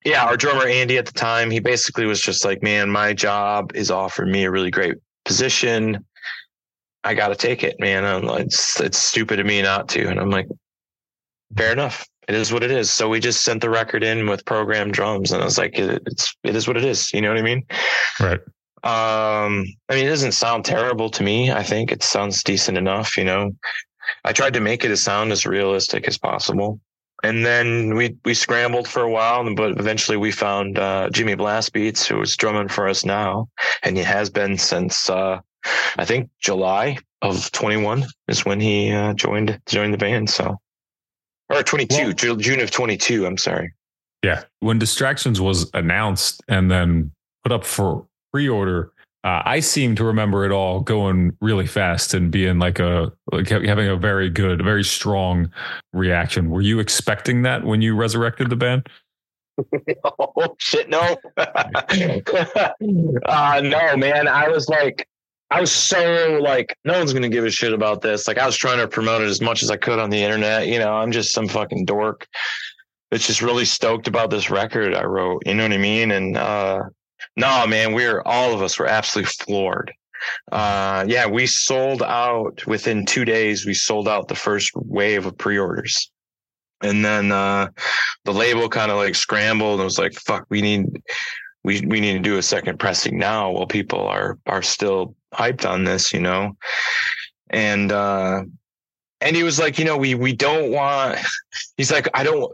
yeah, our drummer Andy at the time, he basically was just like, man, my job is offering me a really great position. I got to take it, man. It's stupid of me not to. And I'm like, fair enough. It is what it is. So we just sent the record in with programmed drums, and I was like, it is what it is. You know what I mean? Right. I mean, it doesn't sound terrible to me. I think it sounds decent enough. You know, I tried to make it sound as realistic as possible. And then we scrambled for a while, but eventually we found Jimmy Blastbeats, who is drumming for us now, and he has been since I think July of 21 is when he joined the band. So, or 22, June of 22. I'm sorry. Yeah, when Distractions was announced and then put up for pre-order, I seem to remember it all going really fast and being like having a very good, very strong reaction. Were you expecting that when you resurrected the band? Oh shit, no. No, man. I was so like, no one's gonna give a shit about this. Like, I was trying to promote it as much as I could on the internet. You know, I'm just some fucking dork that's just really stoked about this record I wrote. You know what I mean? And no, man, all of us were absolutely floored. Yeah, we sold out within 2 days. We sold out the first wave of pre-orders. And then the label kind of like scrambled and was like, fuck, we need to do a second pressing now while people are still hyped on this, you know? And he was like, you know, we don't want, he's like,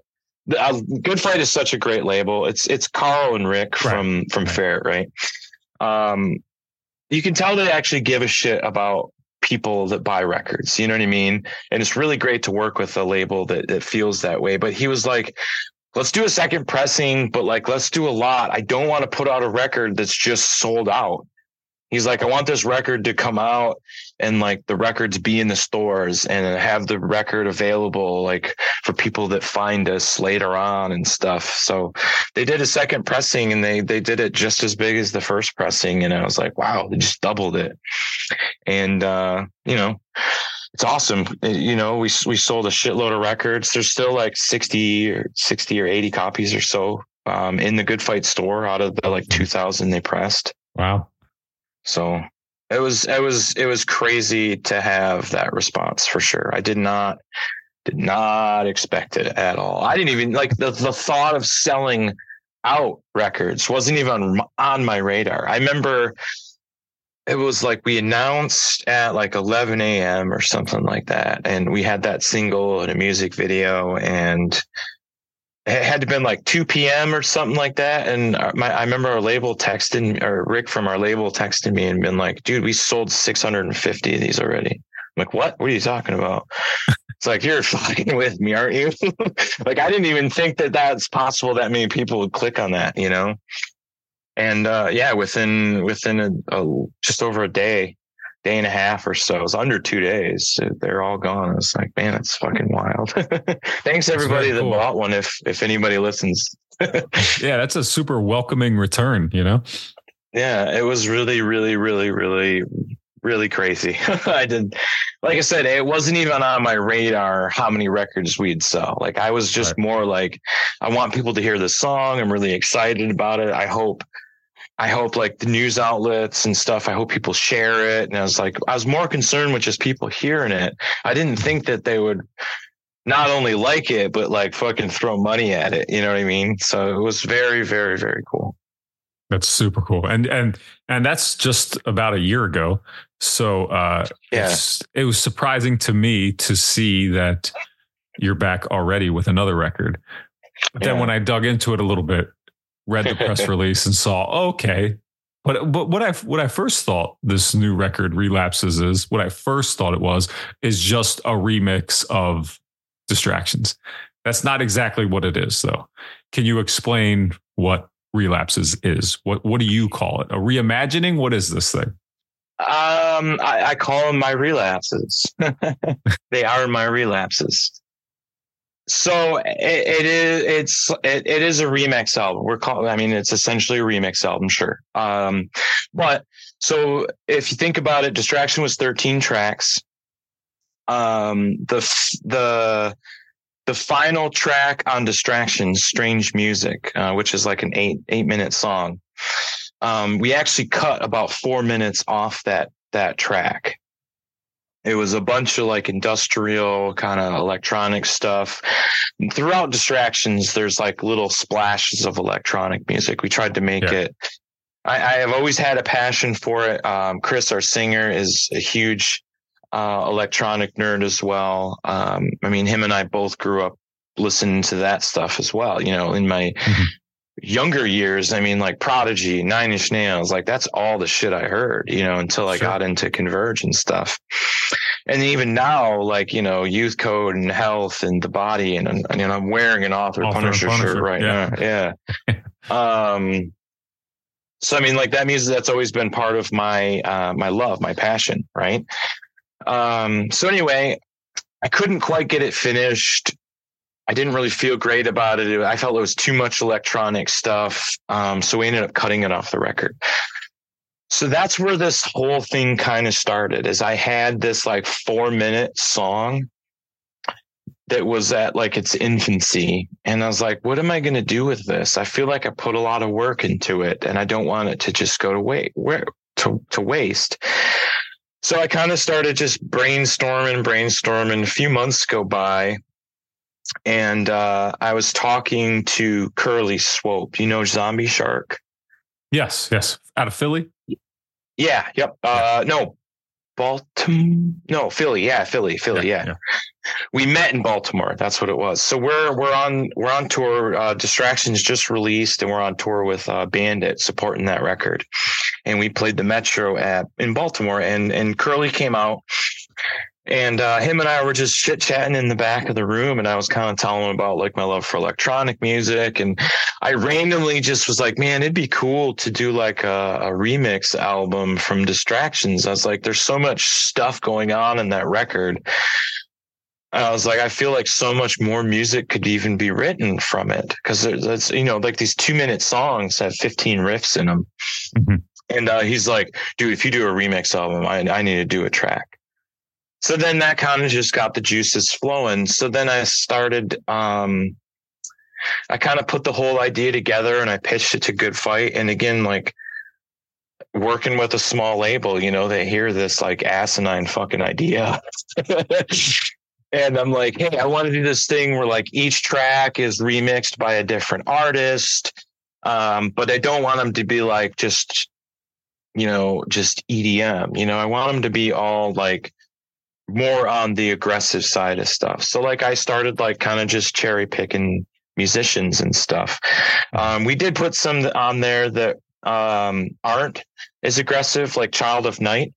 Good Fight is such a great label. It's Carl and Rick from Ferret, right? You can tell they actually give a shit about people that buy records. You know what I mean? And it's really great to work with a label that feels that way. But he was like, let's do a second pressing, but like, let's do a lot. I don't want to put out a record that's just sold out. He's like, I want this record to come out and like the records be in the stores and have the record available like for people that find us later on and stuff. So they did a second pressing and they did it just as big as the first pressing. And I was like, wow, they just doubled it. And, you know, it's awesome. You know, we sold a shitload of records. There's still like 60 or 80 copies or so in the Good Fight store out of the like 2,000 they pressed. Wow. So it was crazy to have that response for sure. I did not expect it at all. I didn't even like the thought of selling out records wasn't even on my radar. I remember it was like we announced at like 11 a.m. or something like that. And we had that single and a music video, and it had to been like 2 p.m. or something like that. And I remember our label Rick from our label texted me and been like, dude, we sold 650 of these already. I'm like, what are you talking about? It's like, you're fucking with me, aren't you? Like, I didn't even think that that's possible that many people would click on that, you know? And yeah, within just over a day and a half or so, it was under 2 days, they're all gone. It's like, man, it's fucking wild. Thanks everybody that bought one. If anybody listens. Yeah, that's a super welcoming return, you know? Yeah, it was really, really, really, really, really crazy. Like I said, it wasn't even on my radar how many records we'd sell. Like, I was just more like, I want people to hear the song. I'm really excited about it. I hope like the news outlets and stuff, I hope people share it. And I was more concerned with just people hearing it. I didn't think that they would not only like it, but like fucking throw money at it. You know what I mean? So it was very, very, very cool. That's super cool. And that's just about a year ago. So yeah, it was surprising to me to see that you're back already with another record. But then when I dug into it a little bit, read the press release and saw, okay. But what I first thought this new record Relapses is just a remix of Distractions. That's not exactly what it is, though. Can you explain what Relapses is? What do you call it? A reimagining? What is this thing? I call them my relapses. They are my relapses. So it is a remix album. It's essentially a remix album, sure. But so if you think about it, Distraction was 13 tracks. The the final track on Distractions, Strange Music, which is like an 8-minute song. We actually cut about 4 minutes off that track. It was a bunch of like industrial kind of electronic stuff. And throughout Distractions, there's like little splashes of electronic music. We tried to make it. I have always had a passion for it. Chris, our singer, is a huge electronic nerd as well. I mean, him and I both grew up listening to that stuff as well. You know, in my younger years, I mean, like Prodigy, Nine Inch Nails, like that's all the shit I heard, you know, until I got into Converge and stuff. And even now, like, you know, Youth Code and Health and The Body, and I'm wearing an Author Punisher shirt right now. Yeah. So, I mean, like that music, that's always been part of my, my love, my passion. Right. So anyway, I couldn't quite get it finished. I didn't really feel great about it. I felt it was too much electronic stuff. So we ended up cutting it off the record. So that's where this whole thing kind of started, is I had this like 4-minute song that was at like its infancy. And I was like, what am I going to do with this? I feel like I put a lot of work into it and I don't want it to just go to waste. So I kind of started just brainstorming. A few months go by. And I was talking to Curly Swope. You know Zombie Shark? Yes. Out of Philly? Yeah. Yep. No, Baltimore. No, Philly. Yeah, Philly. Yeah. We met in Baltimore. That's what it was. So we're on tour. Distractions just released, and we're on tour with Bandit supporting that record. And we played the Metro in Baltimore, and Curly came out. And him and I were just chit-chatting in the back of the room, and I was kind of telling him about like my love for electronic music. And I randomly just was like, man, it'd be cool to do like a remix album from Distractions. I was like, there's so much stuff going on in that record. I was like, I feel like so much more music could even be written from it, because there's, you know, like these 2-minute songs have 15 riffs in them. Mm-hmm. And he's like, dude, if you do a remix album, I need to do a track. So then that kind of just got the juices flowing. So then I started, I kind of put the whole idea together and I pitched it to Good Fight. And again, like working with a small label, you know, they hear this like asinine fucking idea. And I'm like, hey, I want to do this thing where like each track is remixed by a different artist. But I don't want them to be like just EDM. You know, I want them to be all like more on the aggressive side of stuff. So like I started like kind of just cherry picking musicians and stuff. We did put some on there that aren't as aggressive, like Child of Night.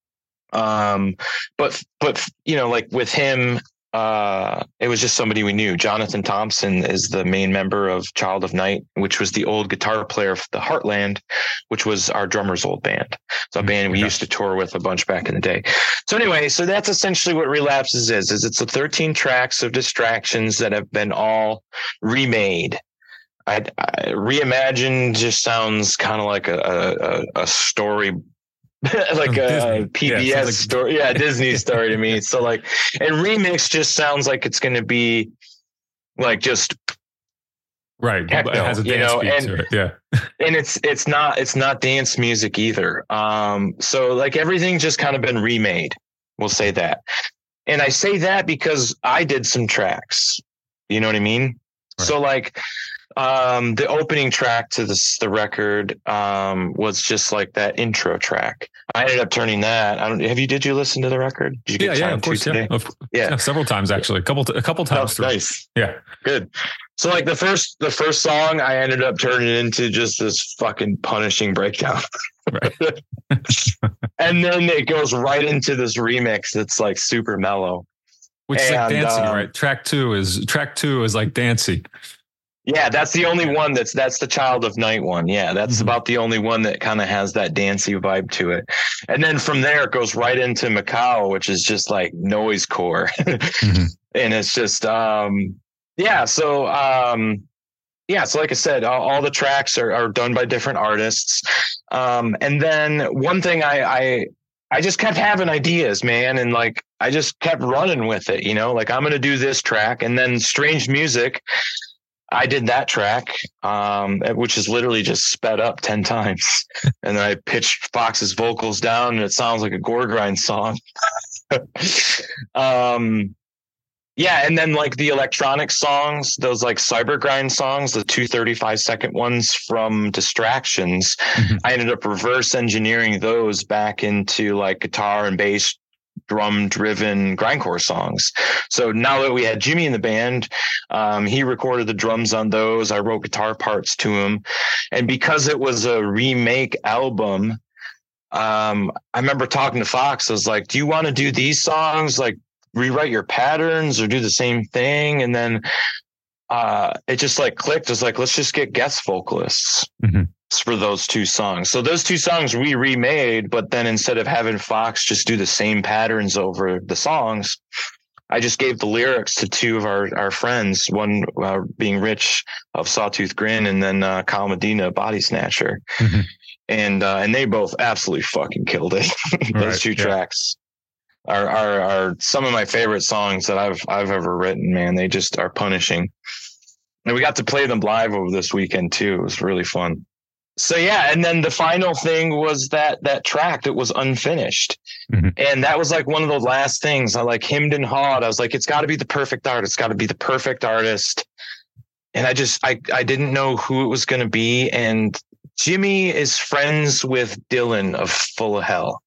But you know, like with him, it was just somebody we knew. Jonathan Thompson is the main member of Child of Night, which was the old guitar player of the Heartland, which was our drummer's old band. So a band we used to tour with a bunch back in the day. So anyway, so that's essentially what Relapses is it's the 13 tracks of Distractions that have been all remade. I reimagined just sounds kind of like a story, like a PBS story. Yeah, Disney story to me. So like, and remix just sounds like it's going to be like just right. Techno, it has a dance beat to it. Yeah. And it's not dance music either. So like everything's just kind of been remade. We'll say that. And I say that because I did some tracks, you know what I mean? Right. So like, the opening track to the record was just like that intro track. I ended up turning that. Did you listen to the record? Did you get time of course, today? Yeah, several times actually. A couple times. Oh, nice. Yeah, good. So like the first song, I ended up turning into just this fucking punishing breakdown. Right. And then it goes right into this remix that's like super mellow, which is like dancing, right? Track two is like dancing. Yeah, that's the only one that's the Child of Night one. Yeah, that's about the only one that kind of has that dancey vibe to it. And then from there it goes right into Macau, which is just like noisecore. And it's just so like I said, all the tracks are done by different artists. And then one thing I I just kept having ideas, man. And like, I just kept running with it, you know, like I'm going to do this track. And then Strange Music, I did that track, which is literally just sped up 10 times. And then I pitched Fox's vocals down and it sounds like a gore grind song. Yeah. And then like the electronic songs, those like cyber grind songs, the 235-second ones from Distractions, I ended up reverse engineering those back into like guitar and bass drum driven grindcore songs. So now that we had Jimmy in the band, he recorded the drums on those. I wrote guitar parts to him. And because it was a remake album, I remember talking to Fox. I was like, do you want to do these songs? Like, rewrite your patterns or do the same thing? And then it just like clicked. It's like, let's just get guest vocalists for those 2 songs. So those 2 songs we remade, but then instead of having Fox just do the same patterns over the songs, I just gave the lyrics to 2 of our friends, one being Rich of Sawtooth Grin and then Kyle Medina, Body Snatcher. And they both absolutely fucking killed it. Those 2 tracks are some of my favorite songs that I've ever written, man. They just are punishing. And we got to play them live over this weekend too. It was really fun. So yeah, and then the final thing was that track that was unfinished. And that was like one of the last things I like hemmed and hawed. I was like, it's got to be the perfect art. It's got to be the perfect artist. And I didn't know who it was going to be. And Jimmy is friends with Dylan of Full of Hell.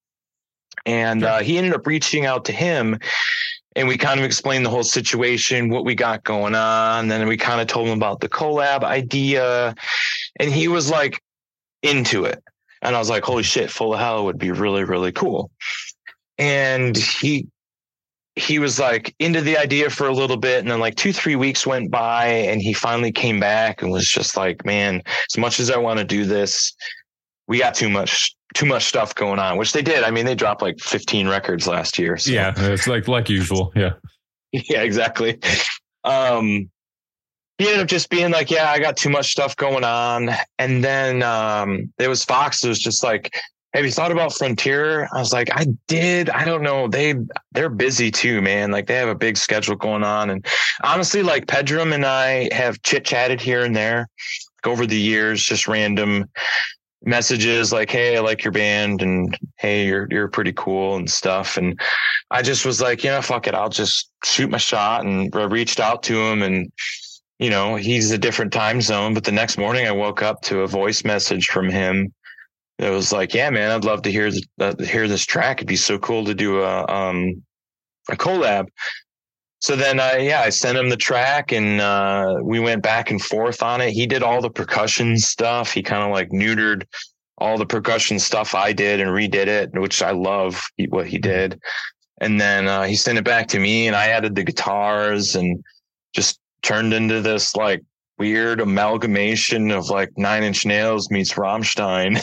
And he ended up reaching out to him and we kind of explained the whole situation, what we got going on. Then we kind of told him about the collab idea and he was like into it. And I was like, holy shit, Full of Hell would be really, really cool. And he was like into the idea for a little bit. And then like 2-3 weeks went by and he finally came back and was just like, man, as much as I want to do this, we got too much stuff going on, which they did. I mean, they dropped like 15 records last year. So. Yeah, it's like usual. Yeah. Yeah, exactly. He ended up just being like, yeah, I got too much stuff going on. And then there was Fox. It was just like, have you thought about Frontier? I was like, I did. I don't know. They're busy too, man. Like they have a big schedule going on. And honestly, like Pedram and I have chit chatted here and there over the years, just random messages like, hey, I like your band and hey, you're pretty cool and stuff. And I just was like, fuck it. I'll just shoot my shot. And I reached out to him and, he's a different time zone. But the next morning I woke up to a voice message from him. It was like, yeah, man, I'd love to hear this track. It'd be so cool to do a collab. So then, I sent him the track and we went back and forth on it. He did all the percussion stuff. He kind of like neutered all the percussion stuff I did and redid it, which I love what he did. And then he sent it back to me and I added the guitars and just turned into this like weird amalgamation of like Nine Inch Nails meets Rammstein.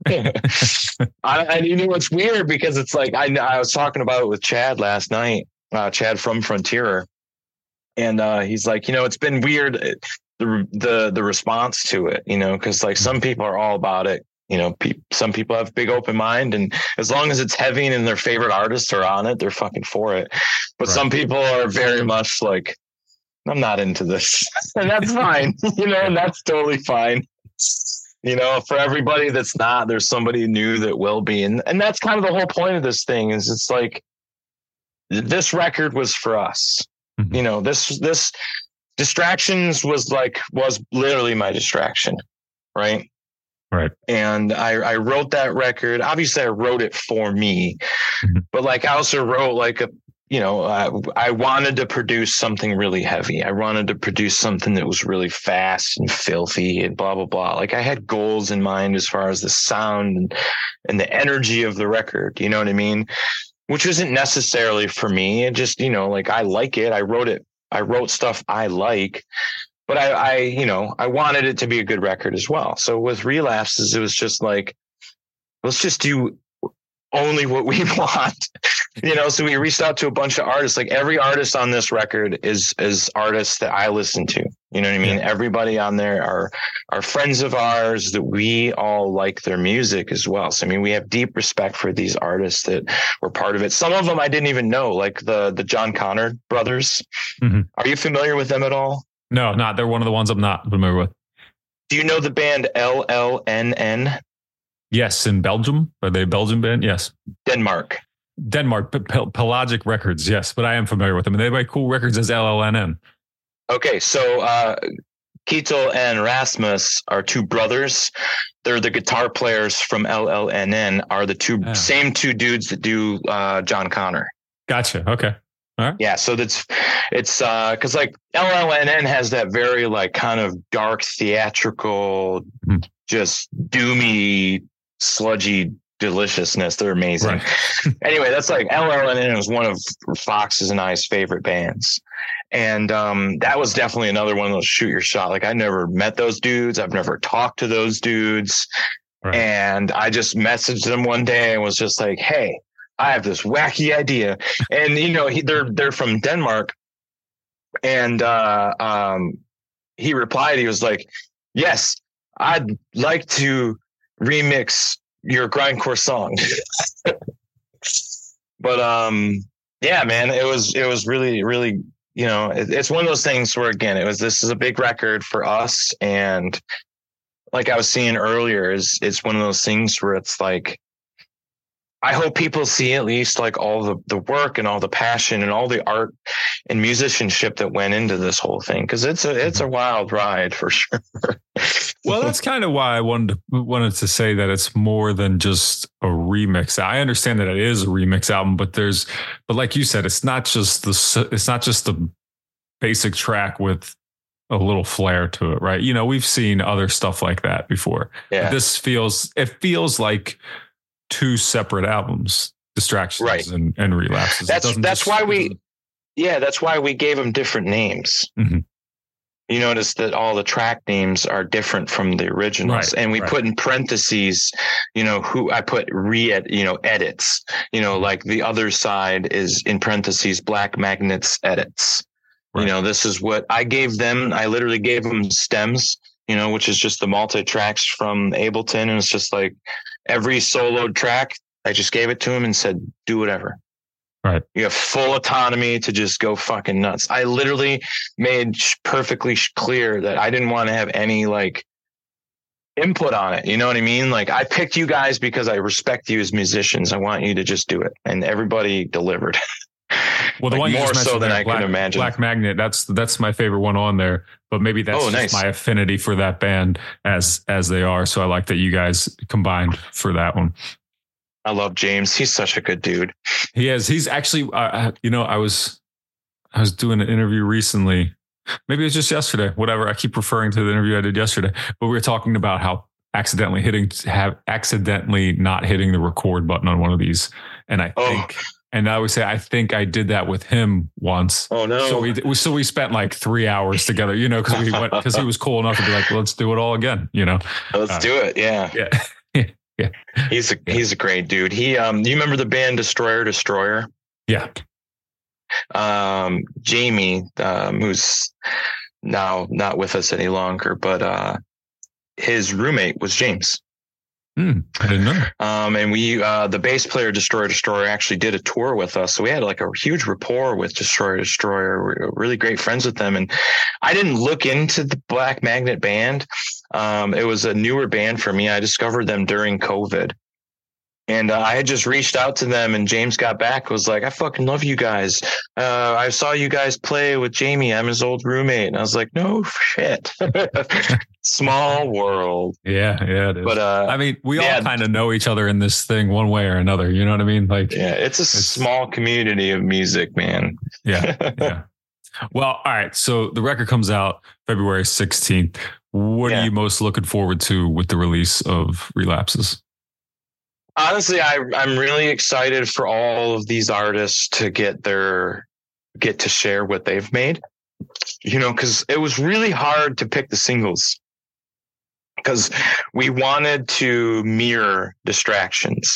It's weird because it's like, I was talking about it with Chad last night. Chad from Frontier, and he's like, it's been weird the response to it, because like some people are all about it, some people have big open mind, and as long as it's heavy and their favorite artists are on it, they're fucking for it. But some people are very much like, I'm not into this, and that's fine, and that's totally fine. For everybody that's not, there's somebody new that will be, and that's kind of the whole point of this thing. Is it's like, this record was for us. This Distractions was literally my distraction. Right. And I wrote that record. Obviously I wrote it for me, but like I also wrote like I wanted to produce something really heavy. I wanted to produce something that was really fast and filthy and blah, blah, blah. Like I had goals in mind as far as the sound and the energy of the record. You know what I mean? Which isn't necessarily for me. It just, like I like it. I wrote stuff I like, but I wanted it to be a good record as well. So with Relapses, it was just like, let's just do only what we want, so we reached out to a bunch of artists. Like every artist on this record is artists that I listen to, you know what I mean? Yeah. Everybody on there are are friends of ours that we all like their music as well. So, I mean, we have deep respect for these artists that were part of it. Some of them I didn't even know, like the John Connor brothers. Mm-hmm. Are you familiar with them at all? No, not. They're one of the ones I'm not familiar with. Do you know the band LLNN? Yes, in Belgium. Are they a Belgian band? Yes. Denmark, Pelagic Records. Yes, but I am familiar with them. And they make cool records as LLNN. Okay, so Keitel and Rasmus are two brothers. They're the guitar players from LLNN, are the same two dudes that do John Connor. Gotcha. Okay. All right. Yeah, so it's because like LLNN has that very like kind of dark theatrical, just doomy, sludgy deliciousness. They're amazing. Right. Anyway, that's like LLNN is one of Fox's and I's favorite bands. And that was definitely another one of those shoot your shot. Like I never met those dudes. I've never talked to those dudes. Right. And I just messaged them one day and was just like, hey, I have this wacky idea. And, you know, they're from Denmark. And he replied, he was like, yes, I'd like to remix your grindcore song. But yeah, man, it was really, really, you know, it's one of those things where, again, this is a big record for us. And like I was saying earlier, it's one of those things where it's like, I hope people see at least like all the work and all the passion and all the art and musicianship that went into this whole thing. Because it's a wild ride for sure. Well, that's kind of why I wanted to say that it's more than just a remix. I understand that it is a remix album, but like you said, it's not just the basic track with a little flair to it, right? You know, we've seen other stuff like that before. Yeah. But it feels like two separate albums, Distractions right. and Relapses. That's why we gave them different names. Mm-hmm. You notice that all the track names are different from the originals, right, and we put in parentheses, you know, who I put edits, you know, like the other side is in parentheses, Black Magnet's edits. Right. You know, this is what I gave them. I literally gave them stems, you know, which is just the multi-tracks from Ableton. And it's just like every soloed track, I just gave it to him and said, do whatever. Right. You have full autonomy to just go fucking nuts. I literally made perfectly clear that I didn't want to have any like input on it. You know what I mean? Like I picked you guys because I respect you as musicians. I want you to just do it. And everybody delivered. Well, the like one you more just so than I Black, could imagine. Black Magnet. That's my favorite one on there. But maybe that's just my affinity for that band as they are. So I like that you guys combined for that one. I love James. He's such a good dude. He is. He's actually, you know, I was doing an interview recently. Maybe it was just yesterday, whatever. I keep referring to the interview I did yesterday, but we were talking about how accidentally not hitting the record button on one of these. And I would say, I think I did that with him once. Oh no. So we spent like 3 hours together, you know, because he was cool enough to be like, let's do it all again, you know? Let's do it. Yeah. Yeah. Yeah. He's a great dude. He, you remember the band Destroyer? Yeah. Jamie, who's now not with us any longer, but, his roommate was James. I didn't know. And we, the bass player Destroyer actually did a tour with us. So we had like a huge rapport with Destroyer. We're really great friends with them. And I didn't look into the Black Magnet band. It was a newer band for me. I discovered them during COVID. And I had just reached out to them, and James got back, was like, I fucking love you guys. I saw you guys play with Jamie. I'm his old roommate. And I was like, no shit. Small world. Yeah, it is. But I mean, we all kind of know each other in this thing one way or another. You know what I mean? Like, yeah, it's a small community of music, man. Yeah. Well, all right. So the record comes out February 16th. What are you most looking forward to with the release of Relapses? Honestly, I'm really excited for all of these artists to get to share what they've made, you know, because it was really hard to pick the singles because we wanted to mirror Distractions.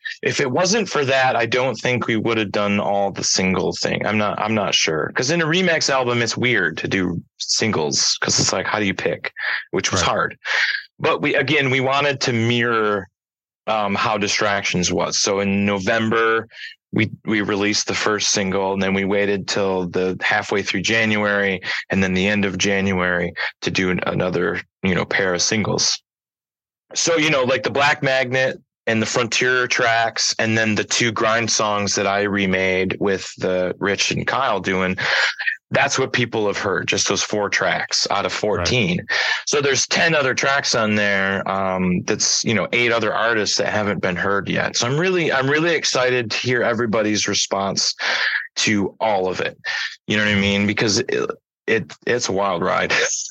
if it wasn't for that, I don't think we would have done all the single thing. I'm not sure, because in a remix album, it's weird to do singles because it's like, how do you pick? Which was hard. But we wanted to mirror how Distractions was. So in November, we released the first single, and then we waited till the halfway through January and then the end of January to do another, pair of singles. So, like the Black Magnet and the Frontier tracks, and then the 2 grind songs that I remade with the Rich and Kyle doing, that's what people have heard, just those 4 tracks out of 14. Right. So there's 10 other tracks on there. That's, 8 other artists that haven't been heard yet. So I'm really excited to hear everybody's response to all of it. You know what I mean? Because it's a wild ride.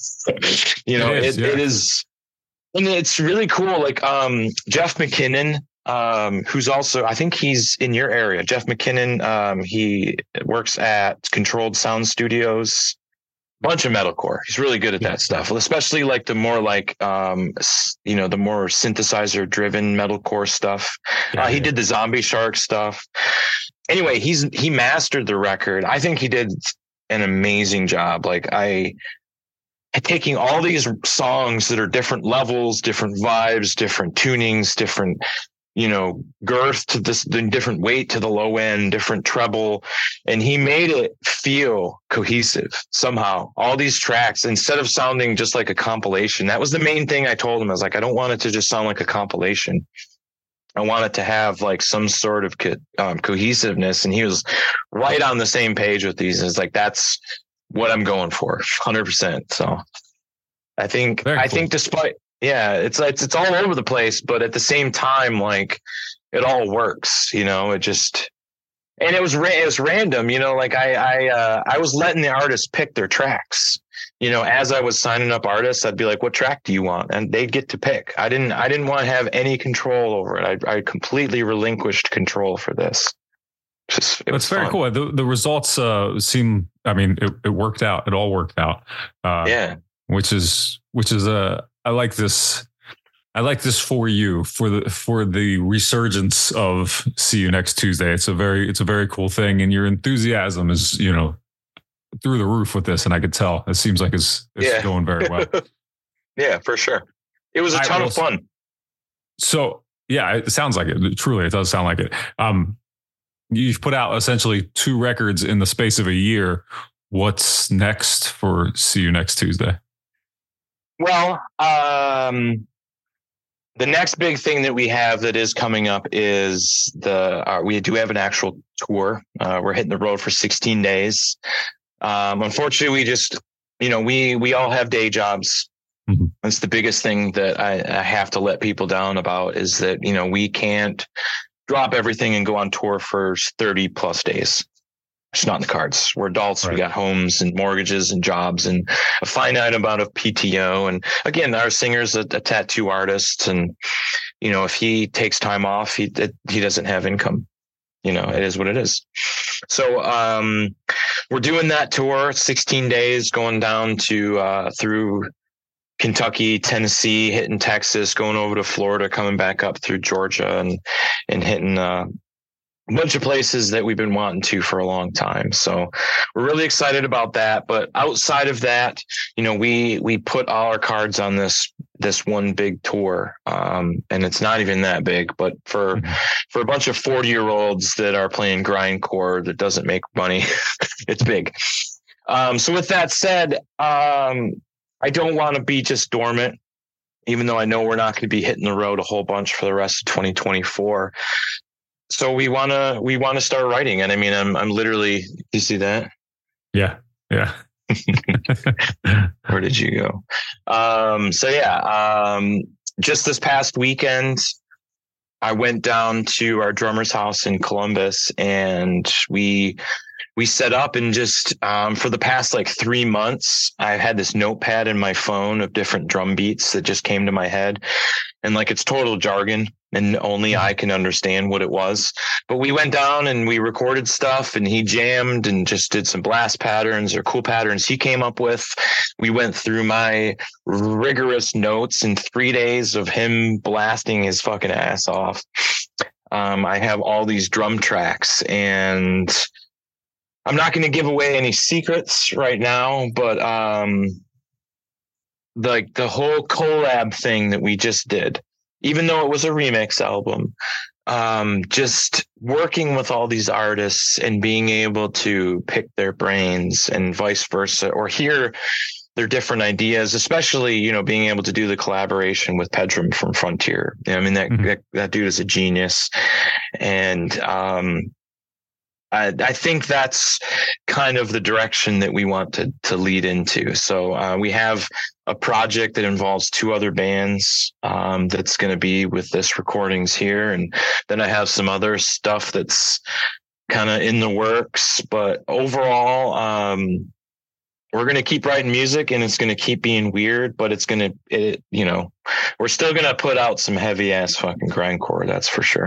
It is. And it's really cool. Like, Jeff McKinnon, who's also, I think he's in your area. Jeff McKinnon, he works at Controlled Sound Studios, bunch of metalcore. He's really good at that stuff, especially like the more like, the more synthesizer driven metalcore stuff. He did the Zombie Shark stuff. Anyway, he mastered the record. I think he did an amazing job. Like taking all these songs that are different levels, different vibes, different tunings, different, girth to this, the different weight to the low end, different treble. And he made it feel cohesive somehow. All these tracks, instead of sounding just like a compilation, that was the main thing I told him. I was like, I don't want it to just sound like a compilation. I want it to have like some sort of cohesiveness. And he was right on the same page with these. It's like, that's what I'm going for, 100%. So I think despite, it's all over the place, but at the same time, like it all works, it just, and it was random, like I was letting the artists pick their tracks, as I was signing up artists, I'd be like, what track do you want? And they'd get to pick. I didn't want to have any control over it. I completely relinquished control for this. That's very cool. The results seem, it worked out. It all worked out. Which is I like this. I like this for you, for the resurgence of See You Next Tuesday. It's a very cool thing. And your enthusiasm is, through the roof with this. And I could tell it seems like it's going very well. Yeah, for sure. It was a ton of fun. So yeah, it sounds like it. Truly, it does sound like it. You've put out essentially 2 records in the space of a year. What's next for See You Next Tuesday? Well, the next big thing that we have that is coming up is we do have an actual tour. We're hitting the road for 16 days. Unfortunately, we just, we all have day jobs. Mm-hmm. That's the biggest thing that I have to let people down about is that, we can't drop everything and go on tour for 30 plus days. It's not in the cards. We're adults. Right. We got homes and mortgages and jobs and a finite amount of PTO. And again, our singer's a tattoo artist. And, if he takes time off, he doesn't have income. It is what it is. So we're doing that tour, 16 days, going down to through Kentucky, Tennessee, hitting Texas, going over to Florida, coming back up through Georgia and hitting a bunch of places that we've been wanting to for a long time. So we're really excited about that. But outside of that, we put all our cards on this one big tour. And it's not even that big, but for a bunch of 40-year-olds that are playing grindcore that doesn't make money, it's big. So with that said, I don't want to be just dormant, even though I know we're not going to be hitting the road a whole bunch for the rest of 2024. So we want to start writing. And I'm literally, you see that? Yeah. Yeah. Where did you go? Just this past weekend, I went down to our drummer's house in Columbus and we set up and just, for the past 3 months, I've had this notepad in my phone of different drum beats that just came to my head. And it's total jargon and only I can understand what it was. But we went down and we recorded stuff and he jammed and just did some blast patterns or cool patterns he came up with. We went through my rigorous notes in 3 days of him blasting his fucking ass off. I have all these drum tracks, and I'm not going to give away any secrets right now, but like the whole collab thing that we just did, even though it was a remix album, just working with all these artists and being able to pick their brains and vice versa, or hear their different ideas, especially, you know, being able to do the collaboration with Pedram from Frontier. I mean, that dude is a genius. And, I think that's kind of the direction that we want to lead into. So, we have a project that involves 2 other bands, that's going to be with this recordings here. And then I have some other stuff that's kind of in the works, but overall, we're going to keep writing music, and it's going to keep being weird, but it's going to, you know, we're still going to put out some heavy ass fucking grindcore. That's for sure.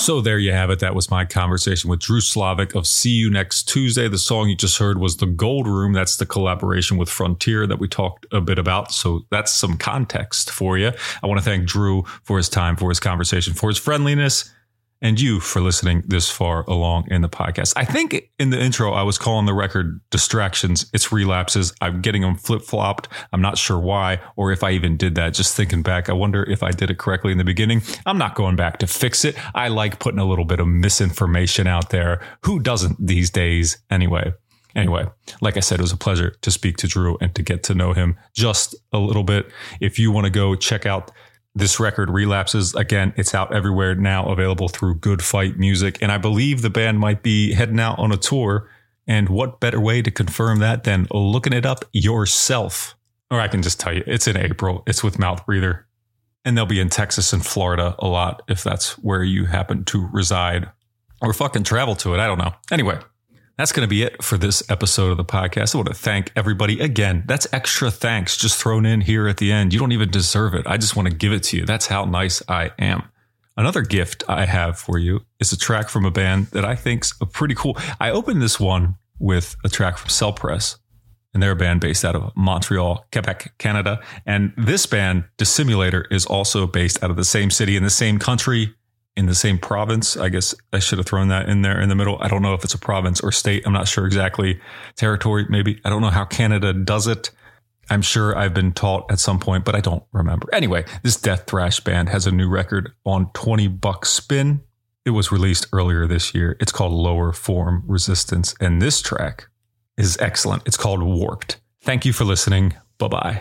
So there you have it. That was my conversation with Drew Slavik of See You Next Tuesday. The song you just heard was The Gold Room. That's the collaboration with Frontier that we talked a bit about. So that's some context for you. I want to thank Drew for his time, for his conversation, for his friendliness, and you for listening this far along in the podcast. I think in the intro, I was calling the record Distractions. It's Relapses. I'm getting them flip-flopped. I'm not sure why, or if I even did that. Just thinking back, I wonder if I did it correctly in the beginning. I'm not going back to fix it. I like putting a little bit of misinformation out there. Who doesn't these days anyway? Anyway, like I said, it was a pleasure to speak to Drew and to get to know him just a little bit. If you want to go check out this record, Relapses, again, it's out everywhere now, available through Good Fight Music. And I believe the band might be heading out on a tour. And what better way to confirm that than looking it up yourself? Or I can just tell you, it's in April. It's with Mouth Breather. And they'll be in Texas and Florida a lot, if that's where you happen to reside. Or fucking travel to it. I don't know. Anyway, that's going to be it for this episode of the podcast. I want to thank everybody again. That's extra thanks just thrown in here at the end. You don't even deserve it. I just want to give it to you. That's how nice I am. Another gift I have for you is a track from a band that I think's a pretty cool. I opened this one with a track from Cell Press, and they're a band based out of Montreal, Quebec, Canada. And this band, Dissimulator, is also based out of the same city in the same country, in the same province. I guess I should have thrown that in there in the middle. I don't know if it's a province or state. I'm not sure exactly. Territory, maybe. I don't know how Canada does it. I'm sure I've been taught at some point, but I don't remember. Anyway, this death thrash band has a new record on $20 Spin. It was released earlier this year. It's called Lower Form Resistance. And this track is excellent. It's called Warped. Thank you for listening. Bye-bye.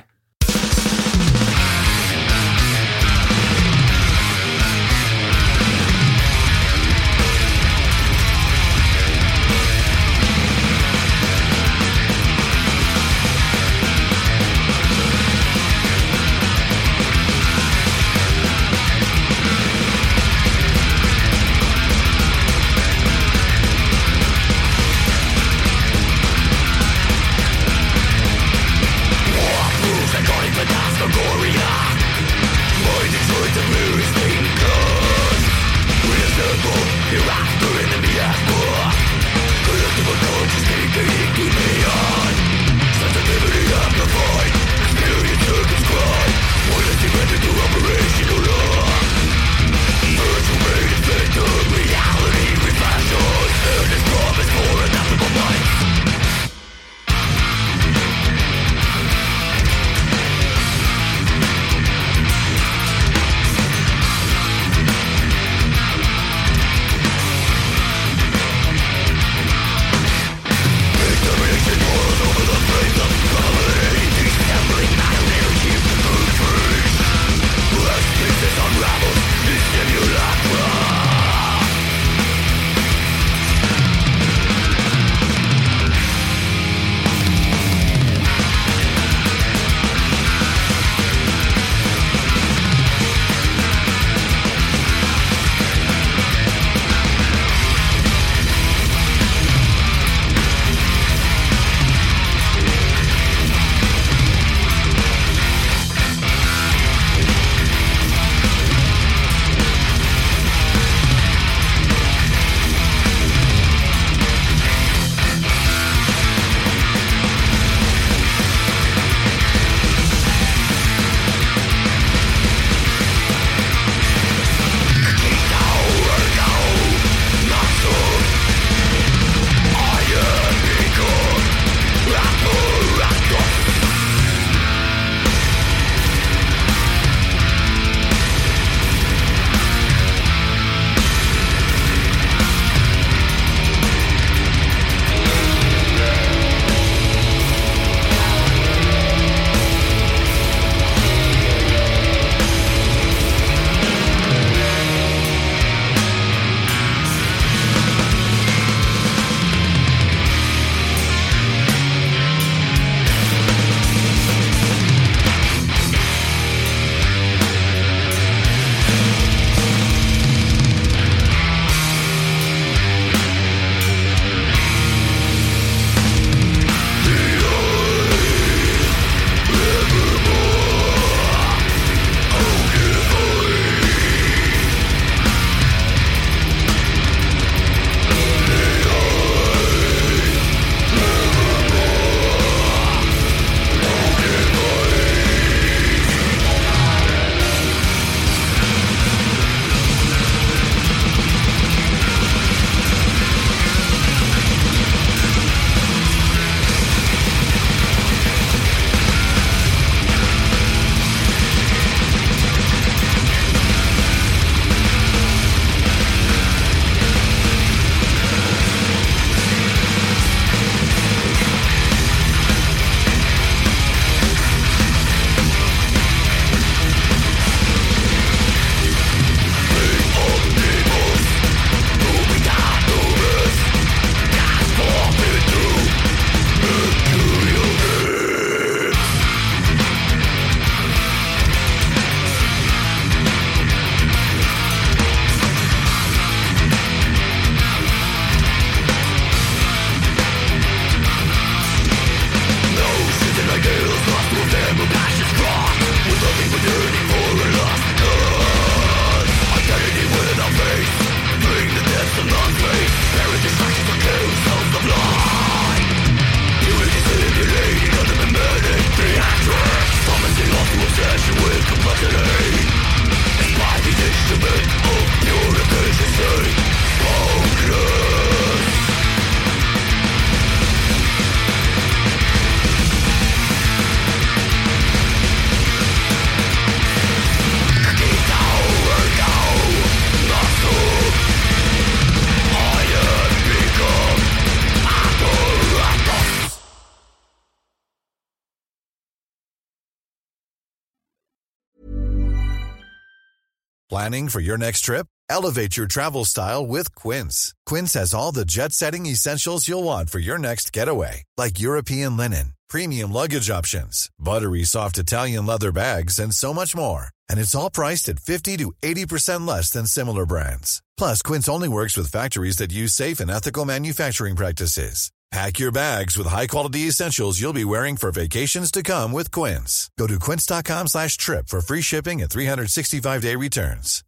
Planning for your next trip? Elevate your travel style with Quince. Quince has all the jet-setting essentials you'll want for your next getaway, like European linen, premium luggage options, buttery soft Italian leather bags, and so much more. And it's all priced at 50 to 80% less than similar brands. Plus, Quince only works with factories that use safe and ethical manufacturing practices. Pack your bags with high-quality essentials you'll be wearing for vacations to come with Quince. Go to quince.com/trip for free shipping and 365-day returns.